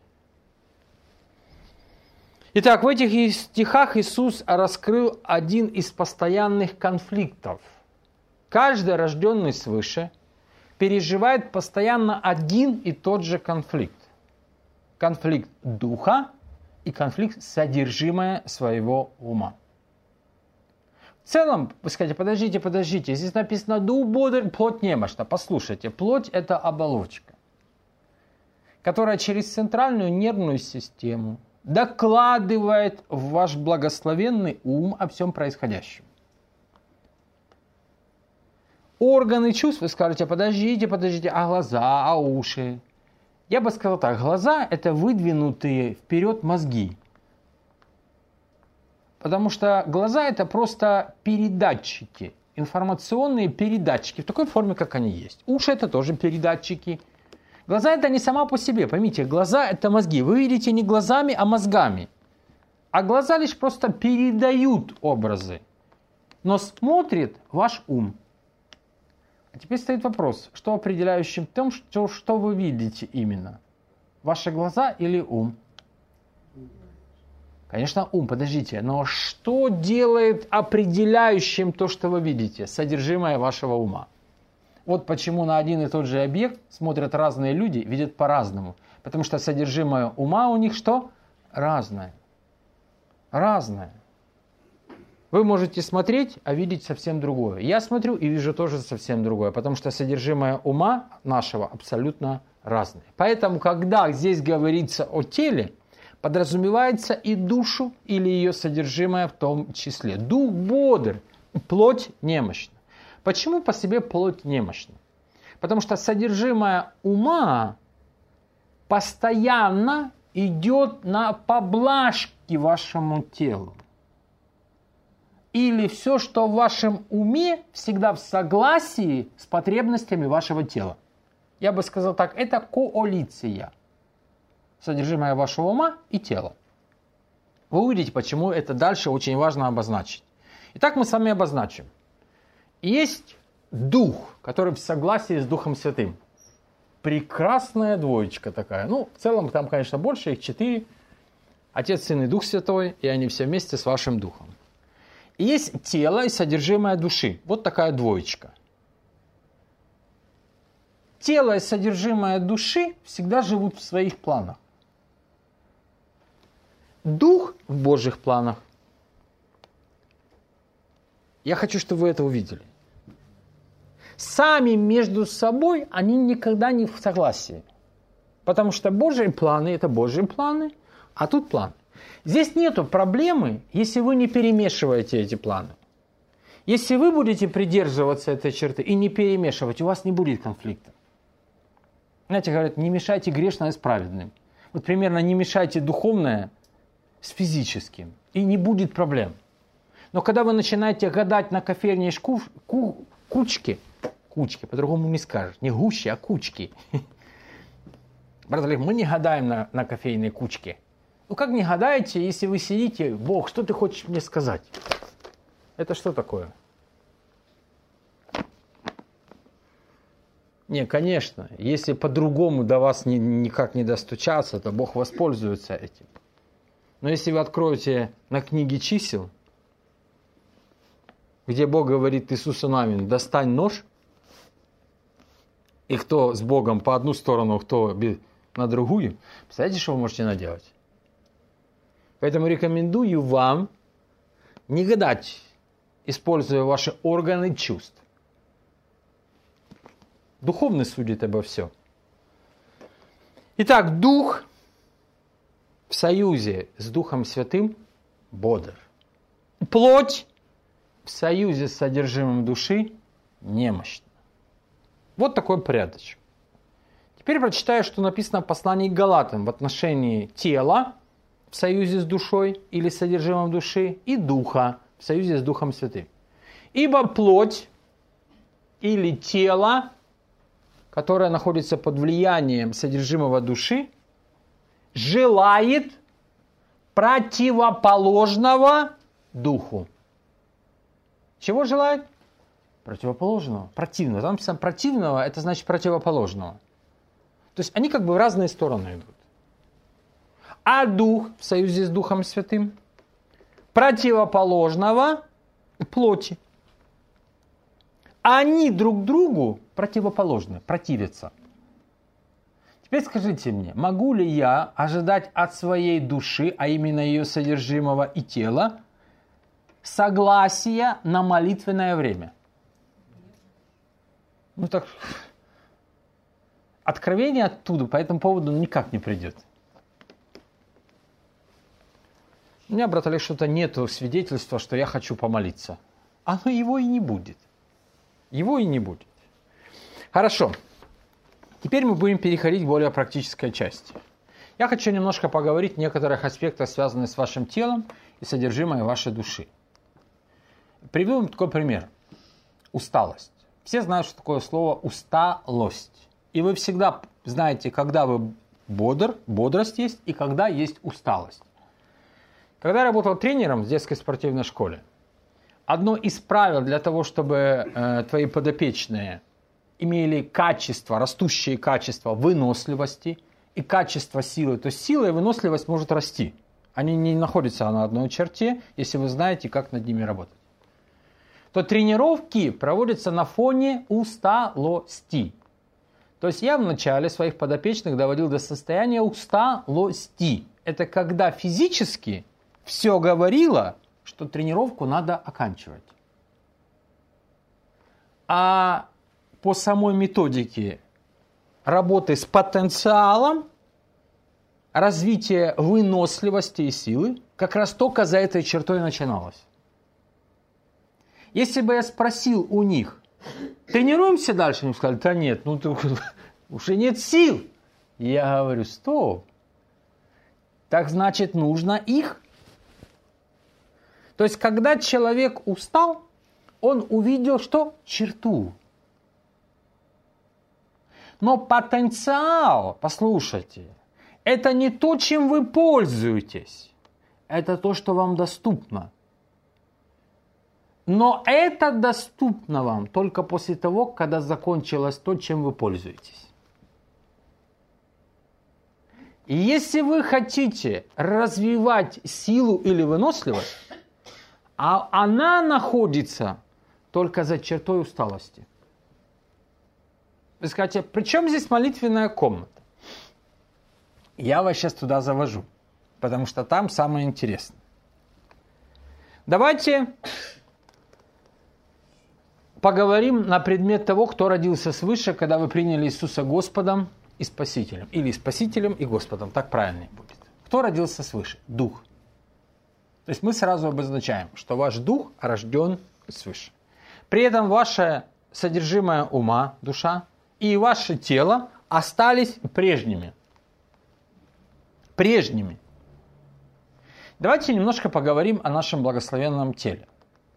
Итак, в этих стихах Иисус раскрыл один из постоянных конфликтов. Каждый рожденный свыше переживает постоянно один и тот же конфликт. Конфликт духа и конфликт содержимое своего ума. В целом, вы скажете: подождите, подождите, здесь написано дух бодр, плоть немощна. Послушайте, плоть – это оболочка, которая через центральную нервную систему докладывает в ваш благословенный ум о всем происходящем. Органы чувств, вы скажете: подождите, подождите, а глаза, а уши? Я бы сказал так: глаза – это выдвинутые вперед мозги. Потому что глаза – это просто передатчики, информационные передатчики, в такой форме, как они есть. Уши – это тоже передатчики. Глаза – это не сама по себе, поймите, глаза – это мозги. Вы видите не глазами, а мозгами. А глаза лишь просто передают образы, но смотрит ваш ум. А теперь стоит вопрос, что определяющим в том, что, что вы видите именно? Ваши глаза или ум? Конечно, ум, подождите, но что делает определяющим то, что вы видите? Содержимое вашего ума. Вот почему на один и тот же объект смотрят разные люди, видят по-разному. Потому что содержимое ума у них что? Разное. Разное. Вы можете смотреть, а видеть совсем другое. Я смотрю и вижу тоже совсем другое, потому что содержимое ума нашего абсолютно разное. Поэтому, когда здесь говорится о теле, подразумевается и душу или ее содержимое в том числе. Дух бодр, плоть немощна. Почему по себе плоть немощна? Потому что содержимое ума постоянно идет на поблажки вашему телу. Или все, что в вашем уме, всегда в согласии с потребностями вашего тела. Я бы сказал так, это коалиция. Содержимое вашего ума и тела. Вы увидите, почему это дальше очень важно обозначить. Итак, мы с вами обозначим. Есть дух, который в согласии с Духом Святым. Прекрасная двоечка такая. Ну, в целом там, конечно, больше, их четыре. Отец, Сын и Дух Святой, и они все вместе с вашим Духом. И есть тело и содержимое души. Вот такая двоечка. тело и содержимое души всегда живут в своих планах. Дух в Божьих планах. Я хочу, чтобы вы это увидели. Сами между собой они никогда не в согласии. Потому что Божьи планы – это Божьи планы, а тут план. Здесь нету проблемы, если вы не перемешиваете эти планы. Если вы будете придерживаться этой черты и не перемешивать, у вас не будет конфликта. Знаете, говорят, не мешайте грешное с праведным. Вот примерно не мешайте духовное с физическим, и не будет проблем. Но когда вы начинаете гадать на кофейной шку, ку, кучке, кучки, по-другому не скажешь, не гуще, а кучки. Брат Олег, мы не гадаем на, на кофейной кучке. Ну как не гадаете, если вы сидите, Бог, что ты хочешь мне сказать? Это что такое? Не, конечно, если по-другому до вас ни, никак не достучаться, то Бог воспользуется этим. Но если вы откроете на книге чисел, где Бог говорит Иисусу Навину, достань нож, и кто с Богом по одну сторону, кто на другую, представляете, что вы можете наделать? Поэтому рекомендую вам не гадать, используя ваши органы чувств. Духовный судит обо всем. Итак, Дух в союзе с Духом Святым бодр. Плоть в союзе с содержимым души немощна. Вот такой порядочек. Теперь прочитаю, что написано в послании к Галатам в отношении тела в союзе с душой или содержимым души и духа в союзе с Духом Святым. Ибо плоть или тело, которое находится под влиянием содержимого души, желает противоположного духу. Чего желает? Противоположного. Противного. Там написано противного, это значит противоположного. То есть они как бы в разные стороны идут. А дух в союзе с Духом Святым противоположного плоти. Они друг другу противоположны, противятся. Теперь скажите мне, могу ли я ожидать от своей души, а именно ее содержимого и тела, согласия на молитвенное время? Ну так, откровение оттуда по этому поводу никак не придет. У меня, брат Олег, что-то нету свидетельства, что я хочу помолиться. Оно его и не будет. Его и не будет. Хорошо. Теперь мы будем переходить к более практической части. Я хочу немножко поговорить о некоторых аспектах, связанных с вашим телом и содержимое вашей души. Приведу вам такой пример. Усталость. Все знают, что такое слово усталость. И вы всегда знаете, когда вы бодр, бодрость есть, и когда есть усталость. Когда я работал тренером в детской спортивной школе, одно из правил для того, чтобы э, твои подопечные имели качество, растущие качества выносливости и качество силы, то есть сила и выносливость может расти. Они не находятся на одной черте, если вы знаете, как над ними работать. То тренировки проводятся на фоне усталости. То есть я в начале своих подопечных доводил до состояния усталости. Это когда физически все говорило, что тренировку надо оканчивать. А по самой методике работы с потенциалом, развития выносливости и силы, как раз только за этой чертой начиналось. Если бы я спросил у них, тренируемся дальше? Они сказали, да нет, ну уже нет сил. Я говорю, стоп. Так значит, нужно их. То есть, когда человек устал, он увидел что? Черту. Но потенциал, послушайте, это не то, чем вы пользуетесь. Это то, что вам доступно. Но это доступно вам только после того, когда закончилось то, чем вы пользуетесь. И если вы хотите развивать силу или выносливость, а она находится только за чертой усталости. Вы скажете, при чем здесь молитвенная комната? Я вас сейчас туда завожу, потому что там самое интересное. Давайте поговорим на предмет того, кто родился свыше, когда вы приняли Иисуса Господом и Спасителем. Или Спасителем и Господом, так правильнее будет. Кто родился свыше? Дух. То есть мы сразу обозначаем, что ваш дух рожден свыше. При этом ваше содержимое ума, душа, и ваше тело остались прежними. Прежними. Давайте немножко поговорим о нашем благословенном теле.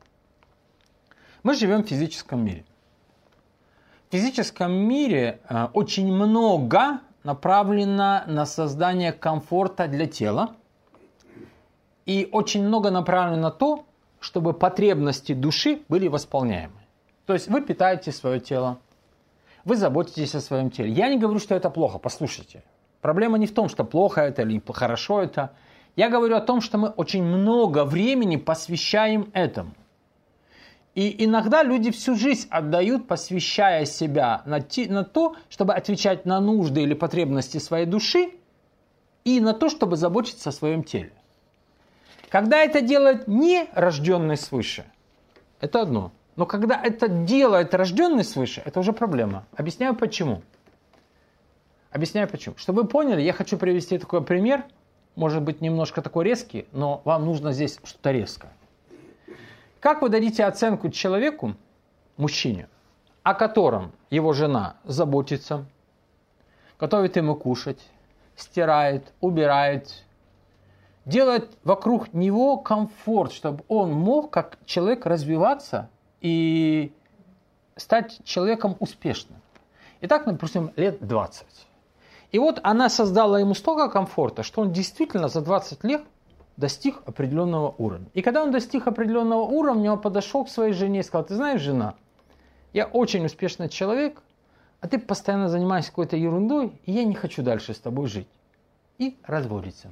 Мы живем в физическом мире. В физическом мире э, очень много направлено на создание комфорта для тела. И очень много направлено на то, чтобы потребности души были восполняемы. То есть вы питаете свое тело, вы заботитесь о своем теле. Я не говорю, что это плохо, послушайте. Проблема не в том, что плохо это или хорошо это. Я говорю о том, что мы очень много времени посвящаем этому. И иногда люди всю жизнь отдают, посвящая себя на, те, на то, чтобы отвечать на нужды или потребности своей души, и на то, чтобы заботиться о своем теле. Когда это делает не рожденный свыше, это одно. Но когда это делает рожденный свыше, это уже проблема. Объясняю почему. Объясняю почему. Чтобы вы поняли, я хочу привести такой пример. Может быть, немножко такой резкий, но вам нужно здесь что-то резкое. Как вы дадите оценку человеку, мужчине, о котором его жена заботится, готовит ему кушать, стирает, убирает, делает вокруг него комфорт, чтобы он мог как человек развиваться и стать человеком успешным. Итак, допустим, лет двадцать. И вот она создала ему столько комфорта, что он действительно за двадцать лет достиг определенного уровня. И когда он достиг определенного уровня, он подошел к своей жене и сказал: ты знаешь, жена, я очень успешный человек, а ты постоянно занимаешься какой-то ерундой, и я не хочу дальше с тобой жить. И разводится.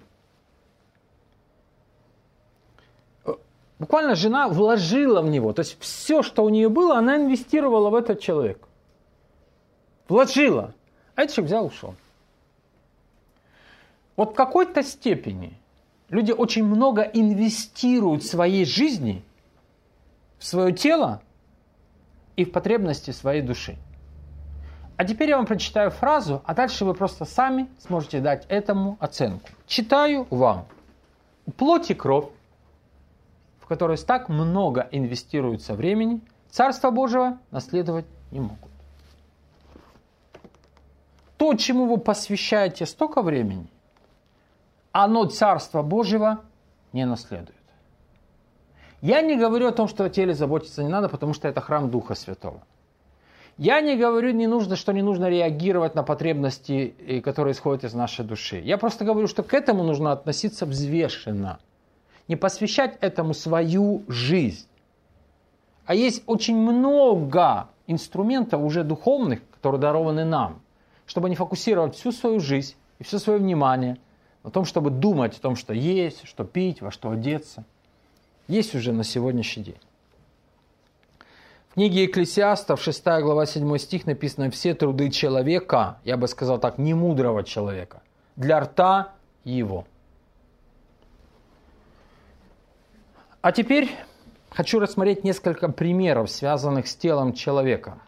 Буквально жена вложила в него, то есть все, что у нее было, она инвестировала в этот человек. Вложила. А этот человек взял и ушел. Вот в какой-то степени люди очень много инвестируют в своей жизни, в свое тело и в потребности своей души. А теперь я вам прочитаю фразу, а дальше вы просто сами сможете дать этому оценку. Читаю вам. Плоть и кровь, в которой так много инвестируется времени, Царство Божьего наследовать не могут. То, чему вы посвящаете столько времени, оно Царство Божьего не наследует. Я не говорю о том, что о теле заботиться не надо, потому что это храм Духа Святого. Я не говорю, не нужно, что не нужно реагировать на потребности, которые исходят из нашей души. Я просто говорю, что к этому нужно относиться взвешенно. Не посвящать этому свою жизнь. А есть очень много инструментов уже духовных, которые дарованы нам, чтобы не фокусировать всю свою жизнь и все свое внимание на том, чтобы думать о том, что есть, что пить, во что одеться. Есть уже на сегодняшний день. В книге Экклесиастов, шестая глава, седьмой стих написано: «Все труды человека, я бы сказал так, немудрого человека, для рта его». А теперь хочу рассмотреть несколько примеров, связанных с телом человека.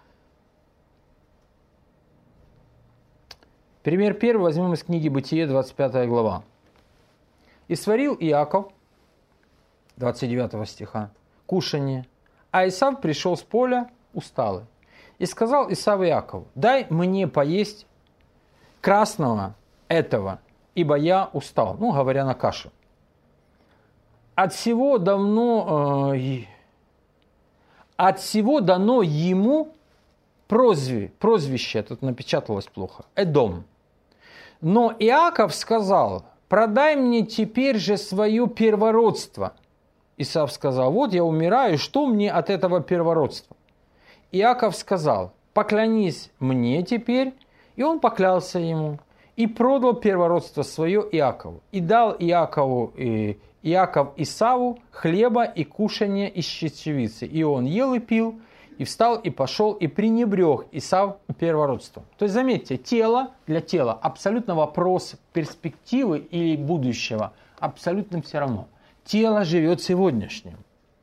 Пример первый возьмем из книги Бытие, двадцать пятая глава. «И сварил Иаков», двадцать девятого стиха, «кушанье, а Исав пришел с поля усталый. И сказал Исав Иакову: дай мне поесть красного этого, ибо я устал». Ну, говоря на кашу. От всего давно, э, от всего дано ему прозвище, прозвище, тут напечаталось плохо, Эдом. Но Иаков сказал: продай мне теперь же свое первородство. Исав сказал: вот я умираю, что мне от этого первородства? Иаков сказал: поклонись мне теперь. И он поклялся ему и продал первородство свое Иакову. И дал Иакову, и Иаков Исаву хлеба и кушанье из чечевицы. И он ел и пил, И встал, и пошел, и пренебрег Исав первородством. То есть, заметьте, тело для тела абсолютно вопрос перспективы или будущего. Абсолютно все равно. Тело живет сегодняшним.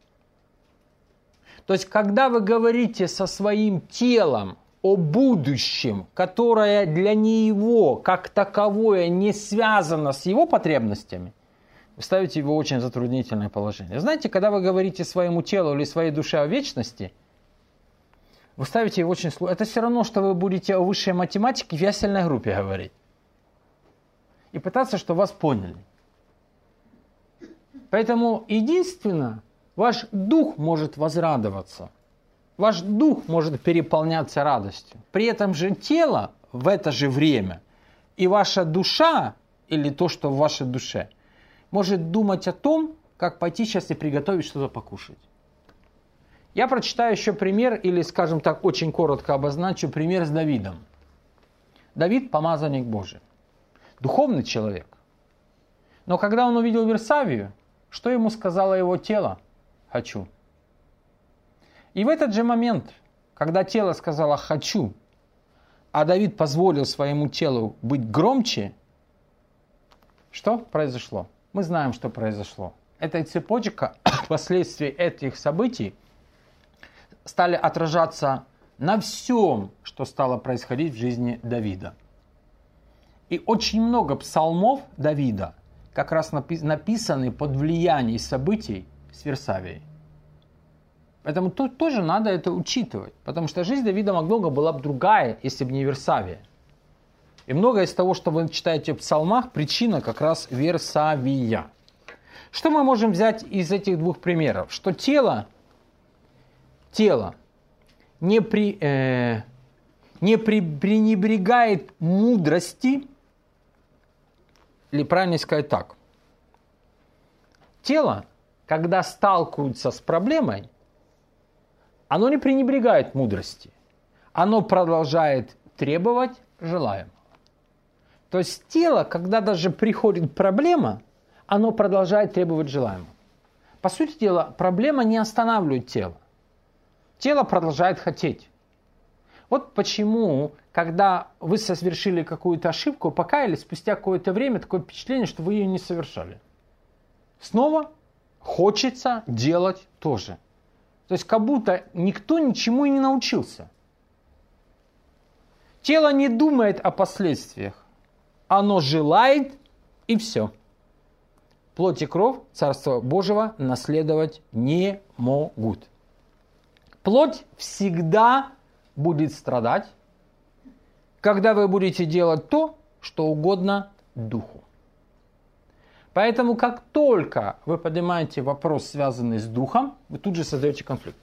То есть, когда вы говорите со своим телом о будущем, которое для него как таковое не связано с его потребностями, вы ставите его в очень затруднительное положение. Знаете, когда вы говорите своему телу или своей душе о вечности, вы ставите его очень сложно. Это все равно, что вы будете о высшей математике в ясельной группе говорить. И пытаться, чтобы вас поняли. Поэтому единственно, ваш дух может возрадоваться. Ваш дух может переполняться радостью. При этом же тело в это же время и ваша душа, или то, что в вашей душе, может думать о том, как пойти сейчас и приготовить что-то покушать. Я прочитаю еще пример, или, скажем так, очень коротко обозначу пример с Давидом. Давид – помазанник Божий, духовный человек. Но когда он увидел Версавию, что ему сказало его тело? «Хочу». И в этот же момент, когда тело сказало «хочу», а Давид позволил своему телу быть громче, что произошло? Мы знаем, что произошло. Эта цепочка последствий этих событий стали отражаться на всем, что стало происходить в жизни Давида. И очень много псалмов Давида как раз написаны под влиянием событий с Версавией. Поэтому тут тоже надо это учитывать, потому что жизнь Давида много была бы другая, если бы не Версавия. И многое из того, что вы читаете в псалмах, причина как раз Версавия. Что мы можем взять из этих двух примеров? Что тело, тело не, при, э, не при, пренебрегает мудрости, или правильно сказать так. Тело, когда сталкивается с проблемой, оно не пренебрегает мудрости. Оно продолжает требовать желаемого. То есть тело, когда даже приходит проблема, оно продолжает требовать желаемого. По сути дела, проблема не останавливает тело. Тело продолжает хотеть. Вот почему, когда вы совершили какую-то ошибку, покаялись, спустя какое-то время такое впечатление, что вы ее не совершали. Снова хочется делать то же. То есть как будто никто ничему и не научился. Тело не думает о последствиях. Оно желает и все. Плоть и кровь Царства Божьего наследовать не могут. Плоть всегда будет страдать, когда вы будете делать то, что угодно Духу. Поэтому, как только вы поднимаете вопрос, связанный с Духом, вы тут же создаете конфликт.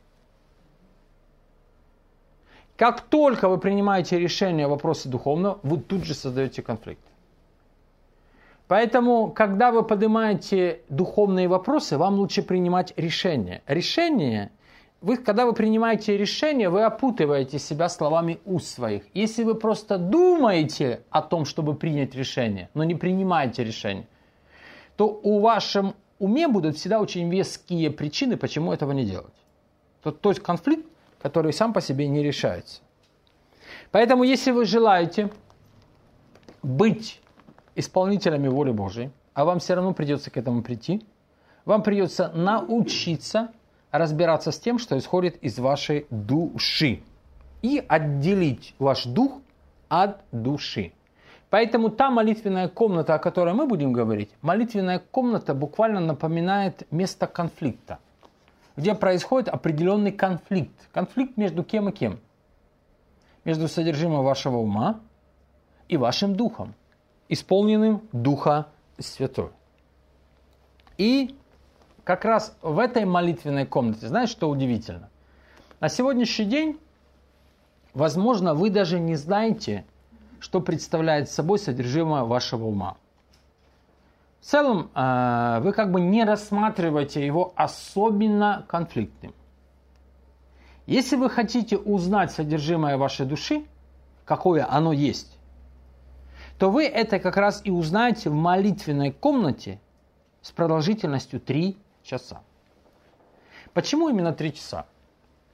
Как только вы принимаете решение в вопросе духовного, вы тут же создаете конфликт. Поэтому, когда вы поднимаете духовные вопросы, вам лучше принимать решение. Решение, вы, когда вы принимаете решение, вы опутываете себя словами уст своих. Если вы просто думаете о том, чтобы принять решение, но не принимаете решение, то у вашем уме будут всегда очень веские причины, почему этого не делать. То, то есть конфликт, который сам по себе не решается. Поэтому, если вы желаете быть исполнителями воли Божией, а вам все равно придется к этому прийти, вам придется научиться разбираться с тем, что исходит из вашей души, и отделить ваш дух от души. Поэтому та молитвенная комната, о которой мы будем говорить, молитвенная комната буквально напоминает место конфликта, где происходит определенный конфликт. Конфликт между кем и кем? Между содержимым вашего ума и вашим духом, исполненным Духа Святого. И как раз в этой молитвенной комнате, знаете, что удивительно? На сегодняшний день, возможно, вы даже не знаете, что представляет собой содержимое вашего ума. В целом, вы как бы не рассматриваете его особенно конфликтным. Если вы хотите узнать содержимое вашей души, какое оно есть, то вы это как раз и узнаете в молитвенной комнате с продолжительностью три часа. Почему именно три часа?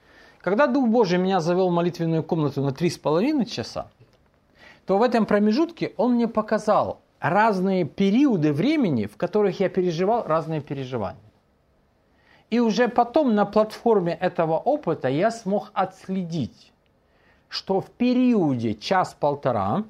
Когда Дух Божий меня завел в молитвенную комнату на три с половиной часа, то в этом промежутке Он мне показал разные периоды времени, в которых я переживал разные переживания. И уже потом на платформе этого опыта я смог отследить, что в периоде час-полтора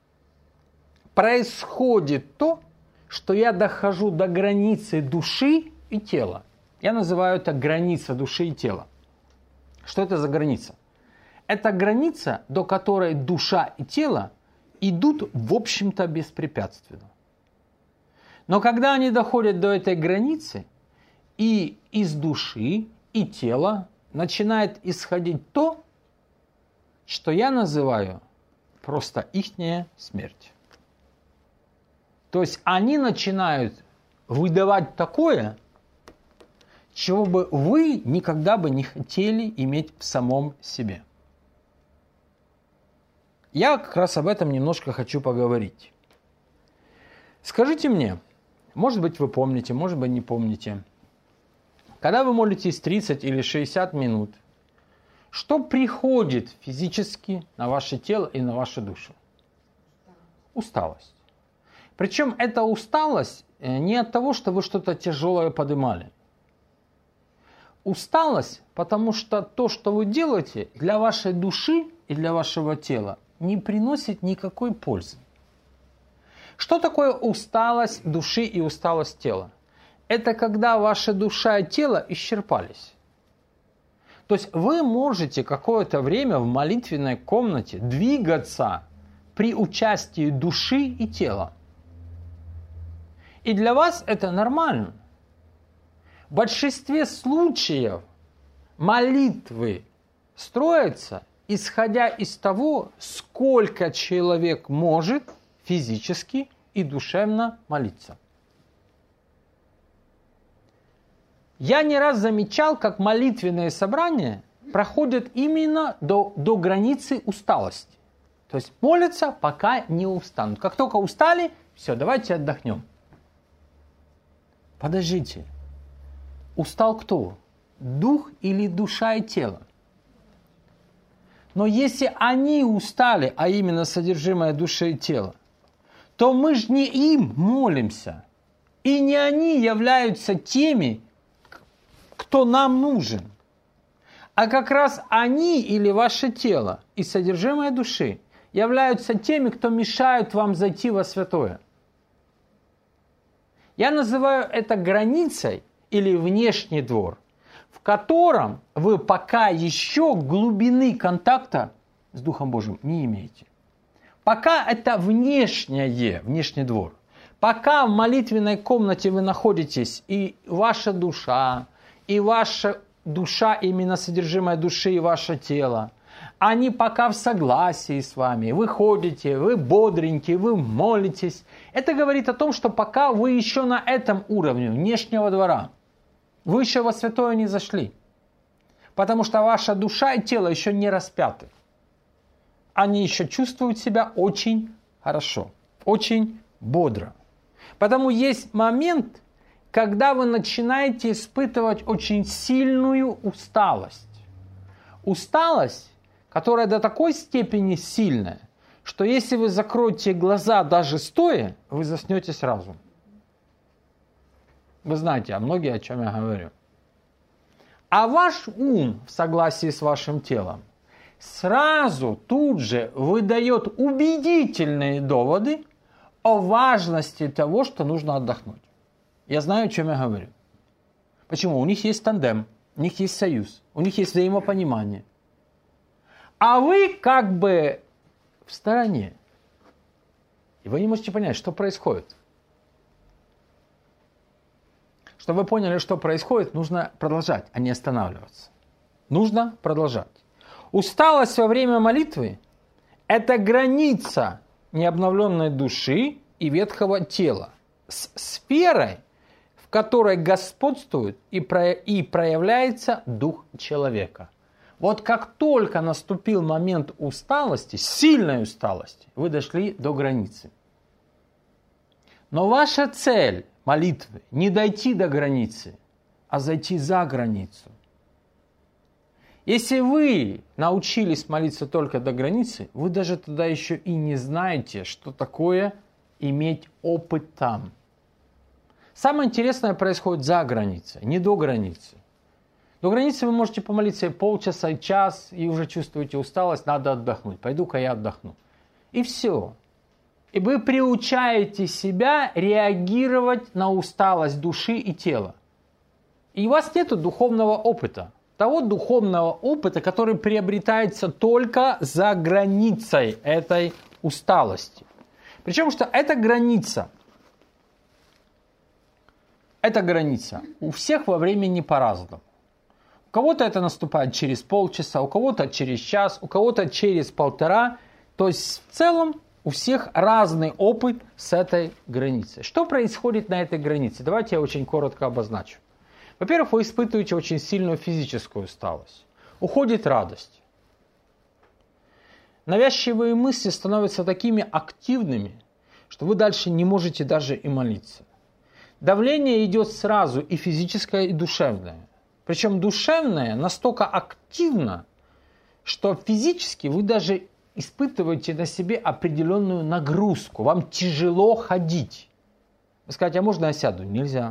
происходит то, что я дохожу до границы души и тела. Я называю это граница души и тела. Что это за граница? Это граница, до которой душа и тело идут, в общем-то, беспрепятственно. Но когда они доходят до этой границы, и из души и тела начинает исходить то, что я называю просто ихняя смерть. То есть они начинают выдавать такое, чего бы вы никогда бы не хотели иметь в самом себе. Я как раз об этом немножко хочу поговорить. Скажите мне, может быть, вы помните, может быть, не помните, когда вы молитесь тридцать или шестьдесят минут, что приходит физически на ваше тело и на вашу душу? Усталость. Причем эта усталость не от того, что вы что-то тяжелое поднимали. Усталость, потому что то, что вы делаете, для вашей души и для вашего тела не приносит никакой пользы. Что такое усталость души и усталость тела? Это когда ваша душа и тело исчерпались. То есть вы можете какое-то время в молитвенной комнате двигаться при участии души и тела. И для вас это нормально. В большинстве случаев молитвы строятся, исходя из того, сколько человек может физически и душевно молиться. Я не раз замечал, как молитвенные собрания проходят именно до, до границы усталости. То есть молятся, пока не устанут. Как только устали, все, давайте отдохнем. Подождите. Устал кто? Дух или душа и тело? Но если они устали, а именно содержимое души и тела, то мы же не им молимся. И не они являются теми, кто нам нужен. А как раз они или ваше тело и содержимое души являются теми, кто мешают вам зайти во святое. Я называю это границей или внешний двор, в котором вы пока еще глубины контакта с Духом Божьим не имеете. Пока это внешнее, внешний двор. Пока в молитвенной комнате вы находитесь, и ваша душа, и ваша душа, именно содержимое души и ваше тело, они пока в согласии с вами, вы ходите, вы бодренькие, вы молитесь. Это говорит о том, что пока вы еще на этом уровне внешнего двора, вы еще во святое не зашли. Потому что ваша душа и тело еще не распяты. Они еще чувствуют себя очень хорошо, очень бодро. Потому есть момент, когда вы начинаете испытывать очень сильную усталость. Усталость, которая до такой степени сильная, что если вы закроете глаза даже стоя, вы заснете сразу. Вы знаете, а многие, о чем я говорю. А ваш ум в согласии с вашим телом сразу тут же выдает убедительные доводы о важности того, что нужно отдохнуть. Я знаю, о чем я говорю. Почему? У них есть тандем, у них есть союз, у них есть взаимопонимание. А вы как бы в стороне. И вы не можете понять, что происходит. Чтобы вы поняли, что происходит, нужно продолжать, а не останавливаться. Нужно продолжать. Усталость во время молитвы – это граница необновленной души и ветхого тела с сферой, в которой господствует и, про... и проявляется дух человека. Вот как только наступил момент усталости, сильной усталости, вы дошли до границы. Но ваша цель молитвы не дойти до границы, а зайти за границу. Если вы научились молиться только до границы, вы даже тогда еще и не знаете, что такое иметь опыт там. Самое интересное происходит за границей, не до границы. До границы вы можете помолиться и полчаса, и час, и уже чувствуете усталость, надо отдохнуть. Пойду-ка я отдохну. И все. И вы приучаете себя реагировать на усталость души и тела. И у вас нет духовного опыта. Того духовного опыта, который приобретается только за границей этой усталости. Причем, что эта граница, эта граница у всех во времени по-разному. У кого-то это наступает через полчаса, у кого-то через час, у кого-то через полтора. То есть в целом у всех разный опыт с этой границей. Что происходит на этой границе? Давайте я очень коротко обозначу. Во-первых, вы испытываете очень сильную физическую усталость. Уходит радость. Навязчивые мысли становятся такими активными, что вы дальше не можете даже и молиться. Давление идет сразу и физическое, и душевное. Причем душевное настолько активно, что физически вы даже испытываете на себе определенную нагрузку. Вам тяжело ходить. Вы скажете, а можно я сяду? Нельзя.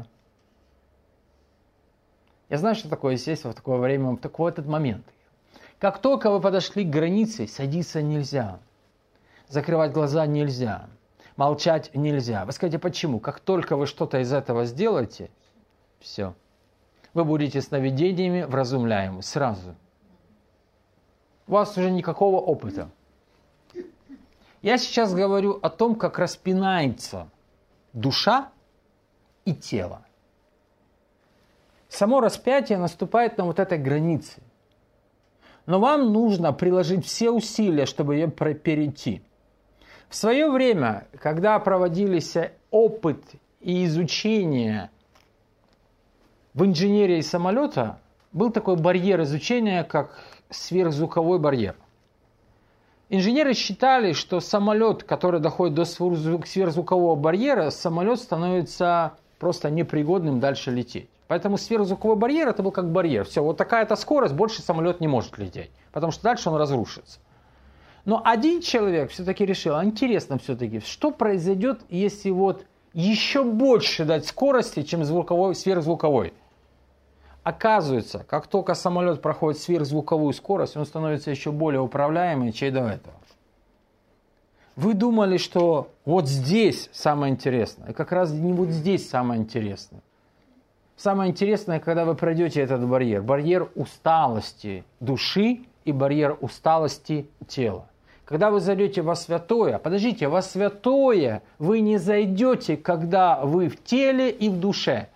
Я знаю, что такое сесть в такое время, в такой этот момент. Как только вы подошли к границе, садиться нельзя. Закрывать глаза нельзя. Молчать нельзя. Вы скажете, почему? Как только вы что-то из этого сделаете, все. Вы будете сновидениями вразумляемы сразу. У вас уже никакого опыта. Я сейчас говорю о том, как распинается душа и тело. Само распятие наступает на вот этой границе. Но вам нужно приложить все усилия, чтобы ее перейти. В свое время, когда проводились опыт и изучение в инженерии самолета, был такой барьер изучения, как сверхзвуковой барьер. Инженеры считали, что самолет, который доходит до сверхзвукового барьера, самолет становится просто непригодным дальше лететь. Поэтому сверхзвуковой барьер это был как барьер. Все, вот такая-то скорость, больше самолет не может лететь, потому что дальше он разрушится. Но один человек все-таки решил, а интересно все-таки, что произойдет, если вот еще больше дать скорости, чем звуковой, сверхзвуковой. Оказывается, как только самолет проходит сверхзвуковую скорость, он становится еще более управляемым, чем до этого. Вы думали, что вот здесь самое интересное, и как раз не вот здесь самое интересное. Самое интересное, когда вы пройдете этот барьер. Барьер усталости души и барьер усталости тела. Когда вы зайдете во святое, подождите, во святое вы не зайдете, когда вы в теле и в душе.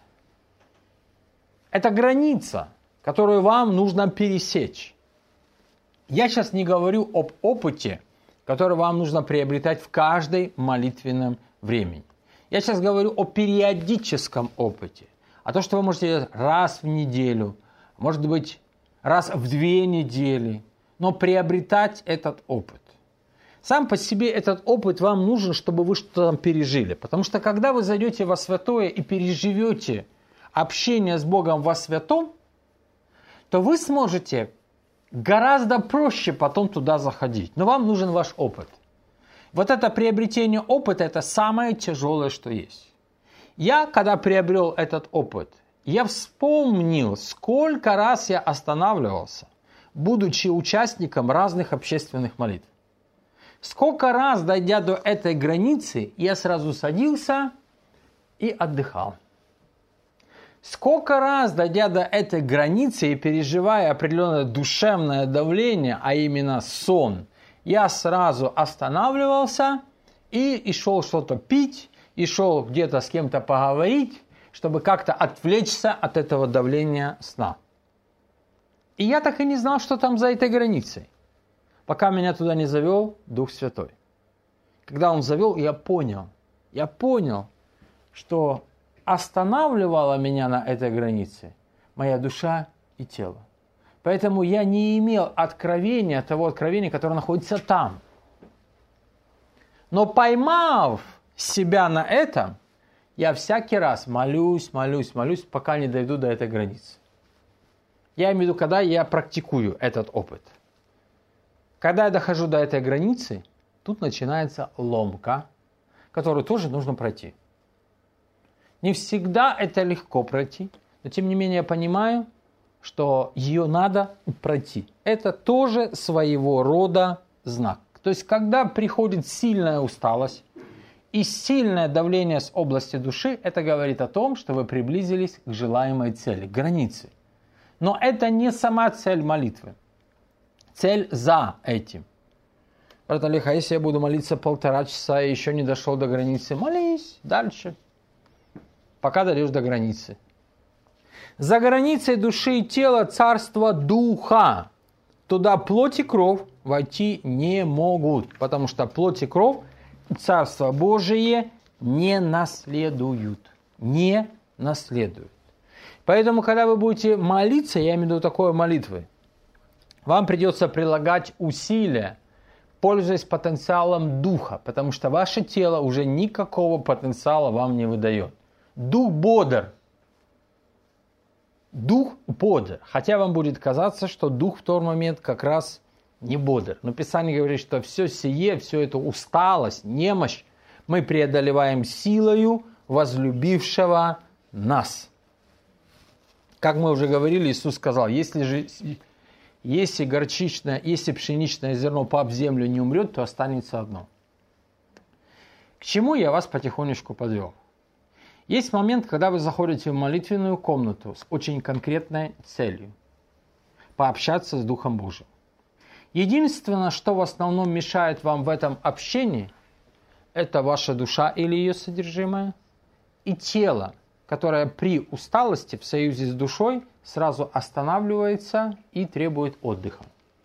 Это граница, которую вам нужно пересечь. Я сейчас не говорю об опыте, который вам нужно приобретать в каждой молитвенном времени. Я сейчас говорю о периодическом опыте. А то, что вы можете делать раз в неделю, может быть, раз в две недели, но приобретать этот опыт. Сам по себе этот опыт вам нужен, чтобы вы что-то там пережили. Потому что когда вы зайдете во святое и переживете общение с Богом во святом, то вы сможете гораздо проще потом туда заходить. Но вам нужен ваш опыт. Вот это приобретение опыта, это самое тяжелое, что есть. Я, когда приобрел этот опыт, я вспомнил, сколько раз я останавливался, будучи участником разных общественных молитв. Сколько раз, дойдя до этой границы, я сразу садился и отдыхал. Сколько раз, дойдя до этой границы и переживая определенное душевное давление, а именно сон, я сразу останавливался и, и шел что-то пить, и шел где-то с кем-то поговорить, чтобы как-то отвлечься от этого давления сна. И я так и не знал, что там за этой границей, пока меня туда не завел Дух Святой. Когда Он завел, я понял, я понял, что останавливала меня на этой границе моя душа и тело. Поэтому я не имел откровения, того откровения, которое находится там. Но поймав себя на этом, я всякий раз молюсь, молюсь, молюсь, пока не дойду до этой границы. Я имею в виду, когда я практикую этот опыт. Когда я дохожу до этой границы, тут начинается ломка, которую тоже нужно пройти. Не всегда это легко пройти, но тем не менее я понимаю, что ее надо пройти. Это тоже своего рода знак. То есть, когда приходит сильная усталость и сильное давление с области души, это говорит о том, что вы приблизились к желаемой цели, к границе. Но это не сама цель молитвы. Цель за этим. Брат Олег, а если я буду молиться полтора часа и еще не дошел до границы, молись дальше, пока дойдешь до границы. За границей души и тела царство духа. Туда плоть и кровь войти не могут, потому что плоть и кровь царство Божие не наследуют. Не наследуют. Поэтому, когда вы будете молиться, я имею в виду такой молитвы, вам придется прилагать усилия, пользуясь потенциалом духа, потому что ваше тело уже никакого потенциала вам не выдает. Дух бодр. Дух бодр. Хотя вам будет казаться, что дух в тот момент как раз не бодр. Но Писание говорит, что все сие, все это усталость, немощь мы преодолеваем силою возлюбившего нас. Как мы уже говорили, Иисус сказал, если же если горчичное, если пшеничное зерно пав в землю не умрет, то останется одно. К чему я вас потихонечку подвел? Есть момент, когда вы заходите в молитвенную комнату с очень конкретной целью – пообщаться с Духом Божьим. Единственное, что в основном мешает вам в этом общении, это ваша душа или ее содержимое, и тело, которое при усталости в союзе с душой сразу останавливается и требует отдыха.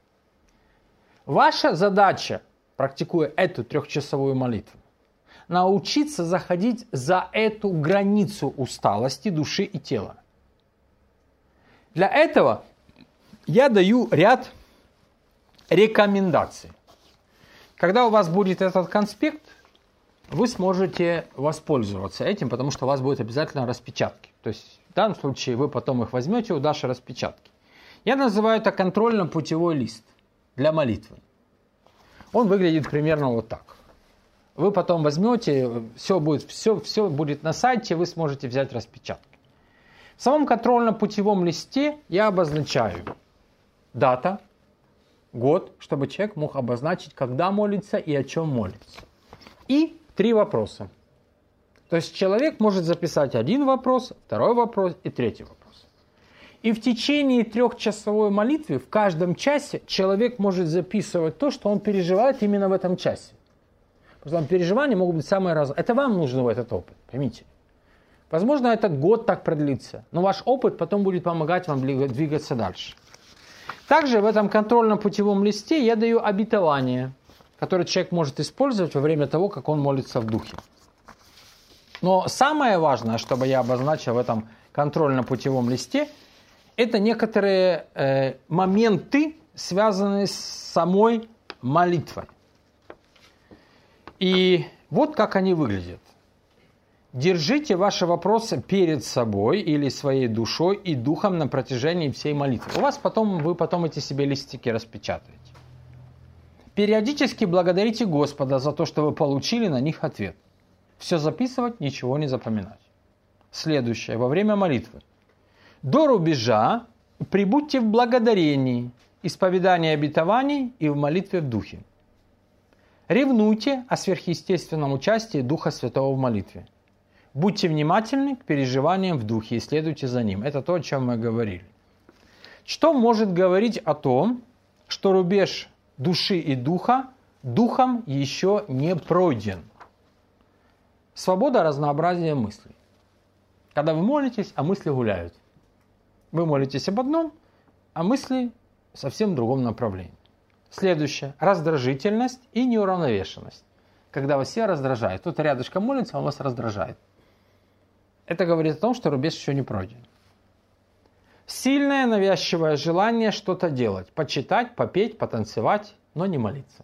Ваша задача, практикуя эту трехчасовую молитву, научиться заходить за эту границу усталости души и тела. Для этого я даю ряд рекомендаций. Когда у вас будет этот конспект, вы сможете воспользоваться этим, потому что у вас будут обязательно распечатки. То есть в данном случае вы потом их возьмете у Даши распечатки. Я называю это контрольно-путевой лист для молитвы. Он выглядит примерно вот так. Вы потом возьмете, все будет, все, все будет на сайте, вы сможете взять распечатки. В самом контрольно-путевом листе я обозначаю дата, год, чтобы человек мог обозначить, когда молится и о чем молится. И три вопроса. То есть человек может записать один вопрос, второй вопрос и третий вопрос. И в течение трехчасовой молитвы в каждом часе человек может записывать то, что он переживает именно в этом часе. Потому что переживания могут быть самые разные. Это вам нужен этот опыт, поймите. Возможно, этот год так продлится, но ваш опыт потом будет помогать вам двигаться дальше. Также в этом контрольно-путевом листе я даю обетование, которое человек может использовать во время того, как он молится в духе. Но самое важное, чтобы я обозначил в этом контрольно-путевом листе, это некоторые э, моменты, связанные с самой молитвой. И вот как они выглядят. Держите ваши вопросы перед собой или своей душой и духом на протяжении всей молитвы. У вас потом, вы потом эти себе листики распечатаете. Периодически благодарите Господа за то, что вы получили на них ответ. Все записывать, ничего не запоминать. Следующее. Во время молитвы. До рубежа прибудьте в благодарении, исповедании обетований и в молитве в духе. Ревнуйте о сверхъестественном участии Духа Святого в молитве. Будьте внимательны к переживаниям в духе и следуйте за ним. Это то, о чем мы говорили. Что может говорить о том, что рубеж души и духа духом еще не пройден? Свобода разнообразия мыслей. Когда вы молитесь, а мысли гуляют. Вы молитесь об одном, а мысли в совсем другом направлении. Следующее. Раздражительность и неуравновешенность. Когда вас все раздражают. Кто-то рядышком молится, а он вас раздражает. Это говорит о том, что рубеж еще не пройден. Сильное навязчивое желание что-то делать. Почитать, попеть, потанцевать, но не молиться.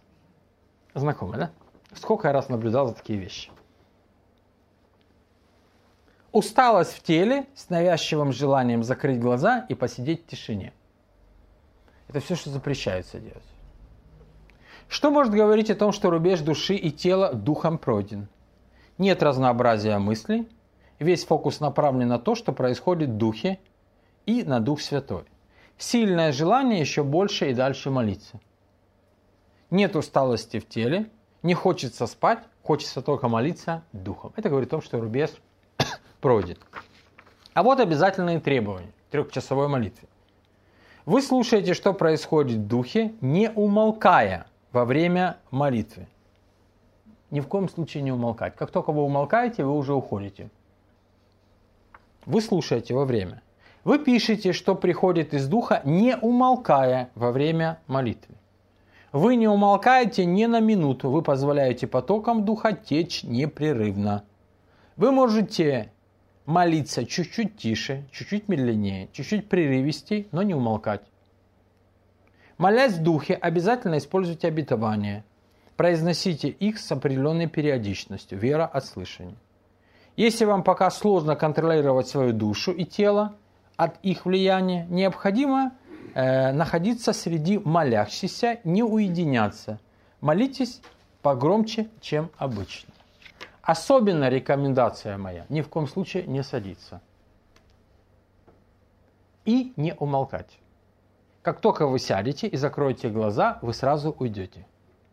Знакомо, да? Сколько я раз наблюдал за такие вещи. усталость в теле с навязчивым желанием закрыть глаза и посидеть в тишине. Это все, что запрещается делать. Что может говорить о том, что рубеж души и тела духом пройден? Нет разнообразия мыслей, весь фокус направлен на то, что происходит в духе и на Дух Святой. Сильное желание еще больше и дальше молиться. Нет усталости в теле, не хочется спать, хочется только молиться духом. Это говорит о том, что рубеж пройден. А вот обязательные требования к трехчасовой молитве. Вы слушаете, что происходит в духе, не умолкая во время молитвы. Ни в коем случае не умолкать. Как только вы умолкаете, вы уже уходите. Вы слушаете во время. Вы пишете, что приходит из духа, не умолкая во время молитвы. Вы не умолкаете ни на минуту, вы позволяете потокам духа течь непрерывно. Вы можете молиться чуть-чуть тише, чуть-чуть медленнее, чуть-чуть прерывистей, но не умолкать. Молясь в духе, обязательно используйте обетования. Произносите их с определенной периодичностью, вера от слышания. Если вам пока сложно контролировать свою душу и тело от их влияния, необходимо э, находиться среди молящихся, не уединяться. Молитесь погромче, чем обычно. Особенно рекомендация моя, ни в коем случае не садиться. И не умолкать. Как только вы сядете и закроете глаза, вы сразу уйдете.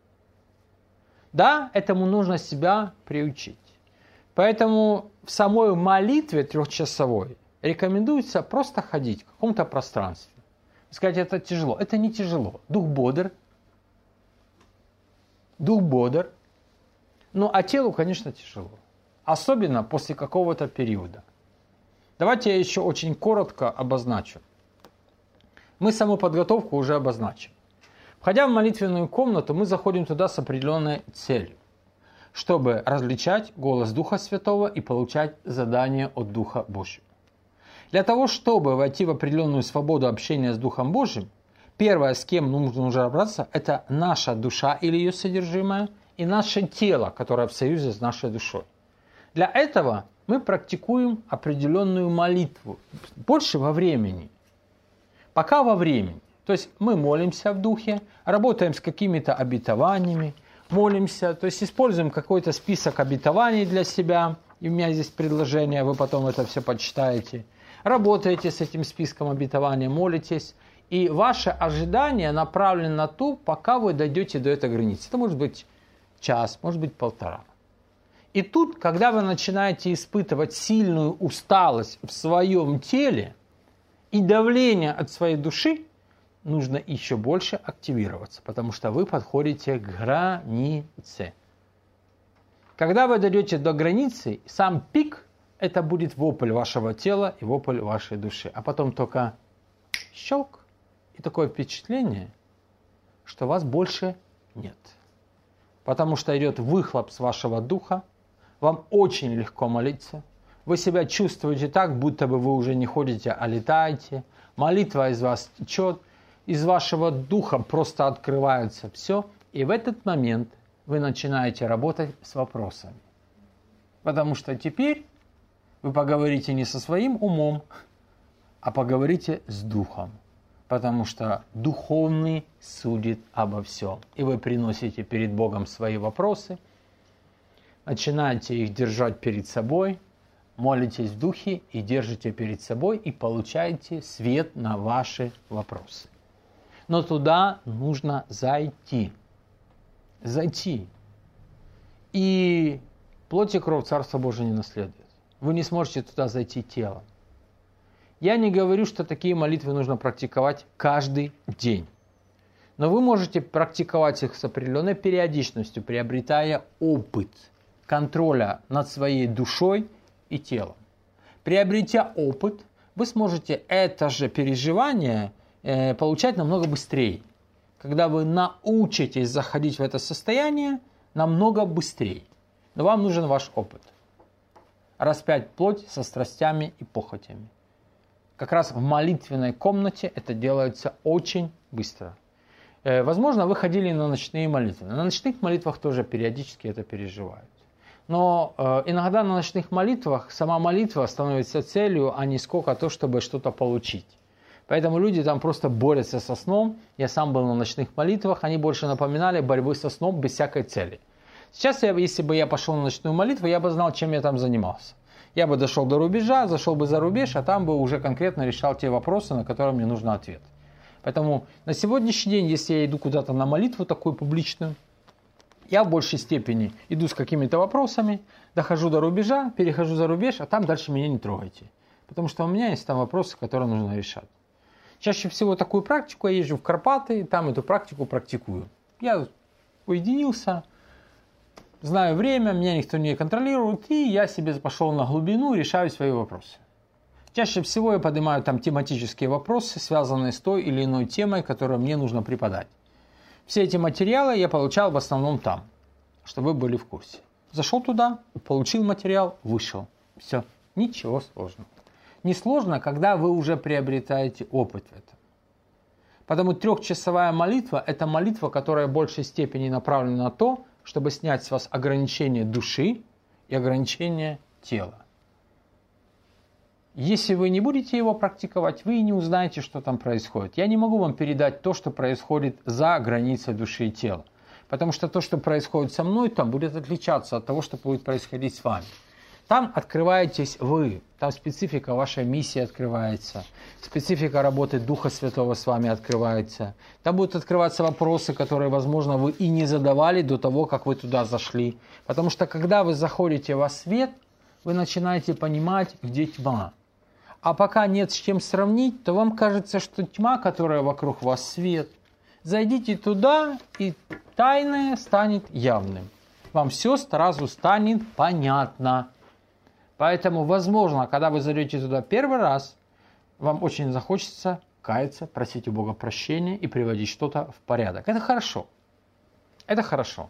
Да, этому нужно себя приучить. Поэтому в самой молитве трехчасовой рекомендуется просто ходить в каком-то пространстве. Сказать, это тяжело. Это не тяжело. Дух бодр. Дух бодр. Ну, а телу, конечно, тяжело. Особенно после какого-то периода. Давайте я еще очень коротко обозначу. Мы саму подготовку уже обозначим. Входя в молитвенную комнату, мы заходим туда с определенной целью, чтобы различать голос Духа Святого и получать задания от Духа Божьего. Для того, чтобы войти в определенную свободу общения с Духом Божьим, первое, с кем нужно уже разобраться, это наша душа или ее содержимое, и наше тело, которое в союзе с нашей душой. Для этого мы практикуем определенную молитву, больше во времени. Пока во времени. То есть мы молимся в духе, работаем с какими-то обетованиями, молимся, то есть используем какой-то список обетований для себя. И у меня здесь предложение, вы потом это все почитаете. Работаете с этим списком обетований, молитесь. И ваше ожидание направлено на то, пока вы дойдете до этой границы. Это может быть час, может быть полтора. И тут, когда вы начинаете испытывать сильную усталость в своем теле и давление от своей души, нужно еще больше активироваться, потому что вы подходите к границе. Когда вы дойдете до границы, сам пик – это будет вопль вашего тела и вопль вашей души. А потом только щелк, и такое впечатление, что вас больше нет. Потому что идет выхлоп с вашего духа, вам очень легко молиться, вы себя чувствуете так, будто бы вы уже не ходите, а летаете, молитва из вас течет, из вашего духа просто открывается все, и в этот момент вы начинаете работать с вопросами. Потому что теперь вы поговорите не со своим умом, а поговорите с духом. Потому что духовный судит обо всем. И вы приносите перед Богом свои вопросы, начинаете их держать перед собой, молитесь в духе и держите перед собой, и получаете свет на ваши вопросы. Но туда нужно зайти. Зайти. И плоть и кровь Царство Божие не наследует. Вы не сможете туда зайти телом. Я не говорю, что такие молитвы нужно практиковать каждый день. Но вы можете практиковать их с определенной периодичностью, приобретая опыт контроля над своей душой и телом. Приобретя опыт, вы сможете это же переживание э, получать намного быстрее. Когда вы научитесь заходить в это состояние намного быстрее. Но вам нужен ваш опыт. Распять плоть со страстями и похотями. Как раз в молитвенной комнате это делается очень быстро. Э, возможно, вы ходили на ночные молитвы. На ночных молитвах тоже периодически это переживают. Но э, иногда на ночных молитвах сама молитва становится целью, а не сколько то, чтобы что-то получить. Поэтому люди там просто борются со сном. Я сам был на ночных молитвах, они больше напоминали борьбу со сном без всякой цели. Сейчас, я, если бы я пошел на ночную молитву, я бы знал, чем я там занимался. Я бы дошел до рубежа, зашел бы за рубеж, а там бы уже конкретно решал те вопросы, на которые мне нужен ответ. Поэтому на сегодняшний день, если я иду куда-то на молитву такую публичную, я в большей степени иду с какими-то вопросами, дохожу до рубежа, перехожу за рубеж, а там дальше меня не трогайте. Потому что у меня есть там вопросы, которые нужно решать. Чаще всего такую практику я езжу в Карпаты, там эту практику практикую. Я уединился, знаю время, меня никто не контролирует, и я себе пошел на глубину и решаю свои вопросы. Чаще всего я поднимаю там тематические вопросы, связанные с той или иной темой, которую мне нужно преподать. Все эти материалы я получал в основном там, чтобы вы были в курсе. Зашел туда, получил материал, вышел. Все, ничего сложного. Не сложно, когда вы уже приобретаете опыт в этом. Потому трехчасовая молитва – это молитва, которая в большей степени направлена на то, чтобы снять с вас ограничение души и ограничение тела. Если вы не будете его практиковать, вы не узнаете, что там происходит. Я не могу вам передать то, что происходит за границей души и тела. Потому что то, что происходит со мной, там будет отличаться от того, что будет происходить с вами. Там открываетесь вы, там специфика вашей миссии открывается, специфика работы Духа Святого с вами открывается. Там будут открываться вопросы, которые, возможно, вы и не задавали до того, как вы туда зашли. Потому что, когда вы заходите во свет, вы начинаете понимать, где тьма. А пока нет с чем сравнить, то вам кажется, что тьма, которая вокруг вас, свет. Зайдите туда, и тайное станет явным. Вам все сразу станет понятно. Поэтому, возможно, когда вы зайдете туда первый раз, вам очень захочется каяться, просить у Бога прощения и приводить что-то в порядок. Это хорошо. Это хорошо.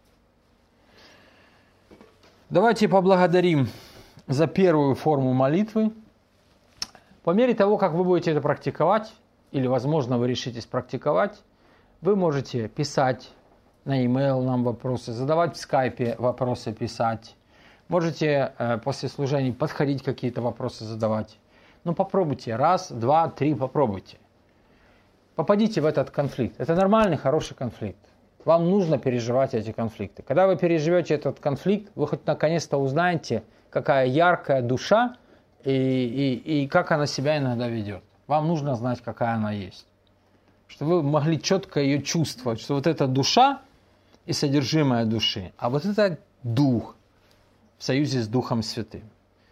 Давайте поблагодарим за первую форму молитвы. По мере того, как вы будете это практиковать, или, возможно, вы решитесь практиковать, вы можете писать на e-mail нам вопросы, задавать в скайпе вопросы, писать. Можете э, после служений подходить, какие-то вопросы задавать. Ну, попробуйте. Раз, два, три, попробуйте. Попадите в этот конфликт. Это нормальный, хороший конфликт. Вам нужно переживать эти конфликты. Когда вы переживете этот конфликт, вы хоть наконец-то узнаете, какая яркая душа и, и, и как она себя иногда ведет. Вам нужно знать, какая она есть. Чтобы вы могли четко ее чувствовать, что вот эта душа и содержимое души, а вот это дух в союзе с Духом Святым.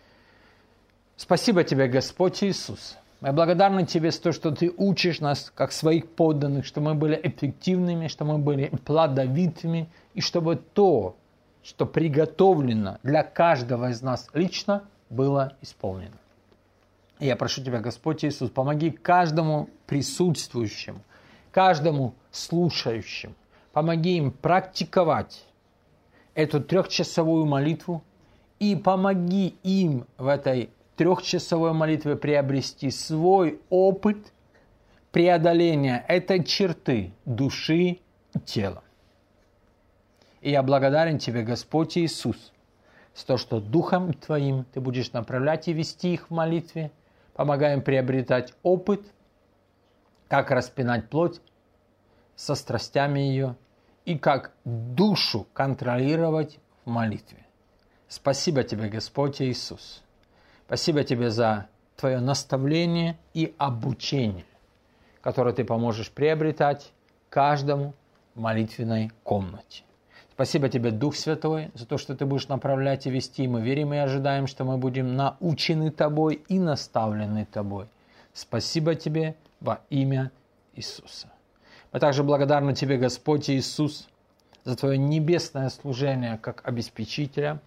Спасибо тебе, Господь Иисус. Мы благодарны тебе за то, что ты учишь нас, как своих подданных, что мы были эффективными, что мы были плодовитыми, и чтобы то, что приготовлено для каждого из нас лично, было исполнено. И я прошу тебя, Господь Иисус, помоги каждому присутствующему, каждому слушающему, помоги им практиковать эту трехчасовую молитву и помоги им в этой трехчасовой молитве приобрести свой опыт преодоления этой черты души и тела. И я благодарен тебе, Господь Иисус, за то, что Духом Твоим Ты будешь направлять и вести их в молитве, помогай им приобретать опыт, как распинать плоть со страстями ее и как душу контролировать в молитве. Спасибо тебе, Господь Иисус. Спасибо тебе за твое наставление и обучение, которое ты поможешь приобретать каждому в молитвенной комнате. Спасибо тебе, Дух Святой, за то, что ты будешь направлять и вести. Мы верим и ожидаем, что мы будем научены тобой и наставлены тобой. Спасибо тебе во имя Иисуса. Мы также благодарны тебе, Господь Иисус, за твое небесное служение как обеспечителя.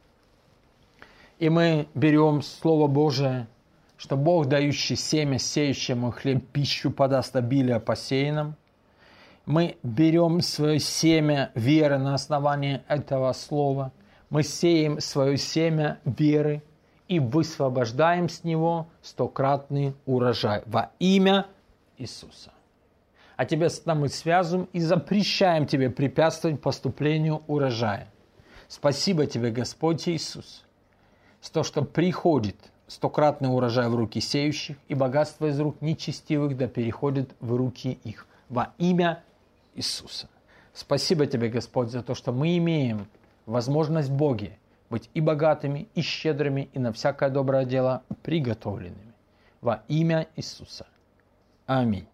И мы берем Слово Божие, что Бог, дающий семя сеющему хлеб, пищу, подаст обилие посеянным. Мы берем свое семя веры на основании этого слова. Мы сеем свое семя веры и высвобождаем с него стократный урожай во имя Иисуса. А тебя мы связываем и запрещаем тебе препятствовать поступлению урожая. Спасибо Тебе, Господь Иисус, за то, что приходит стократный урожай в руки сеющих, и богатство из рук нечестивых да переходит в руки их. Во имя Иисуса. Спасибо Тебе, Господь, за то, что мы имеем возможность в Боге быть и богатыми, и щедрыми, и на всякое доброе дело приготовленными. Во имя Иисуса. Аминь.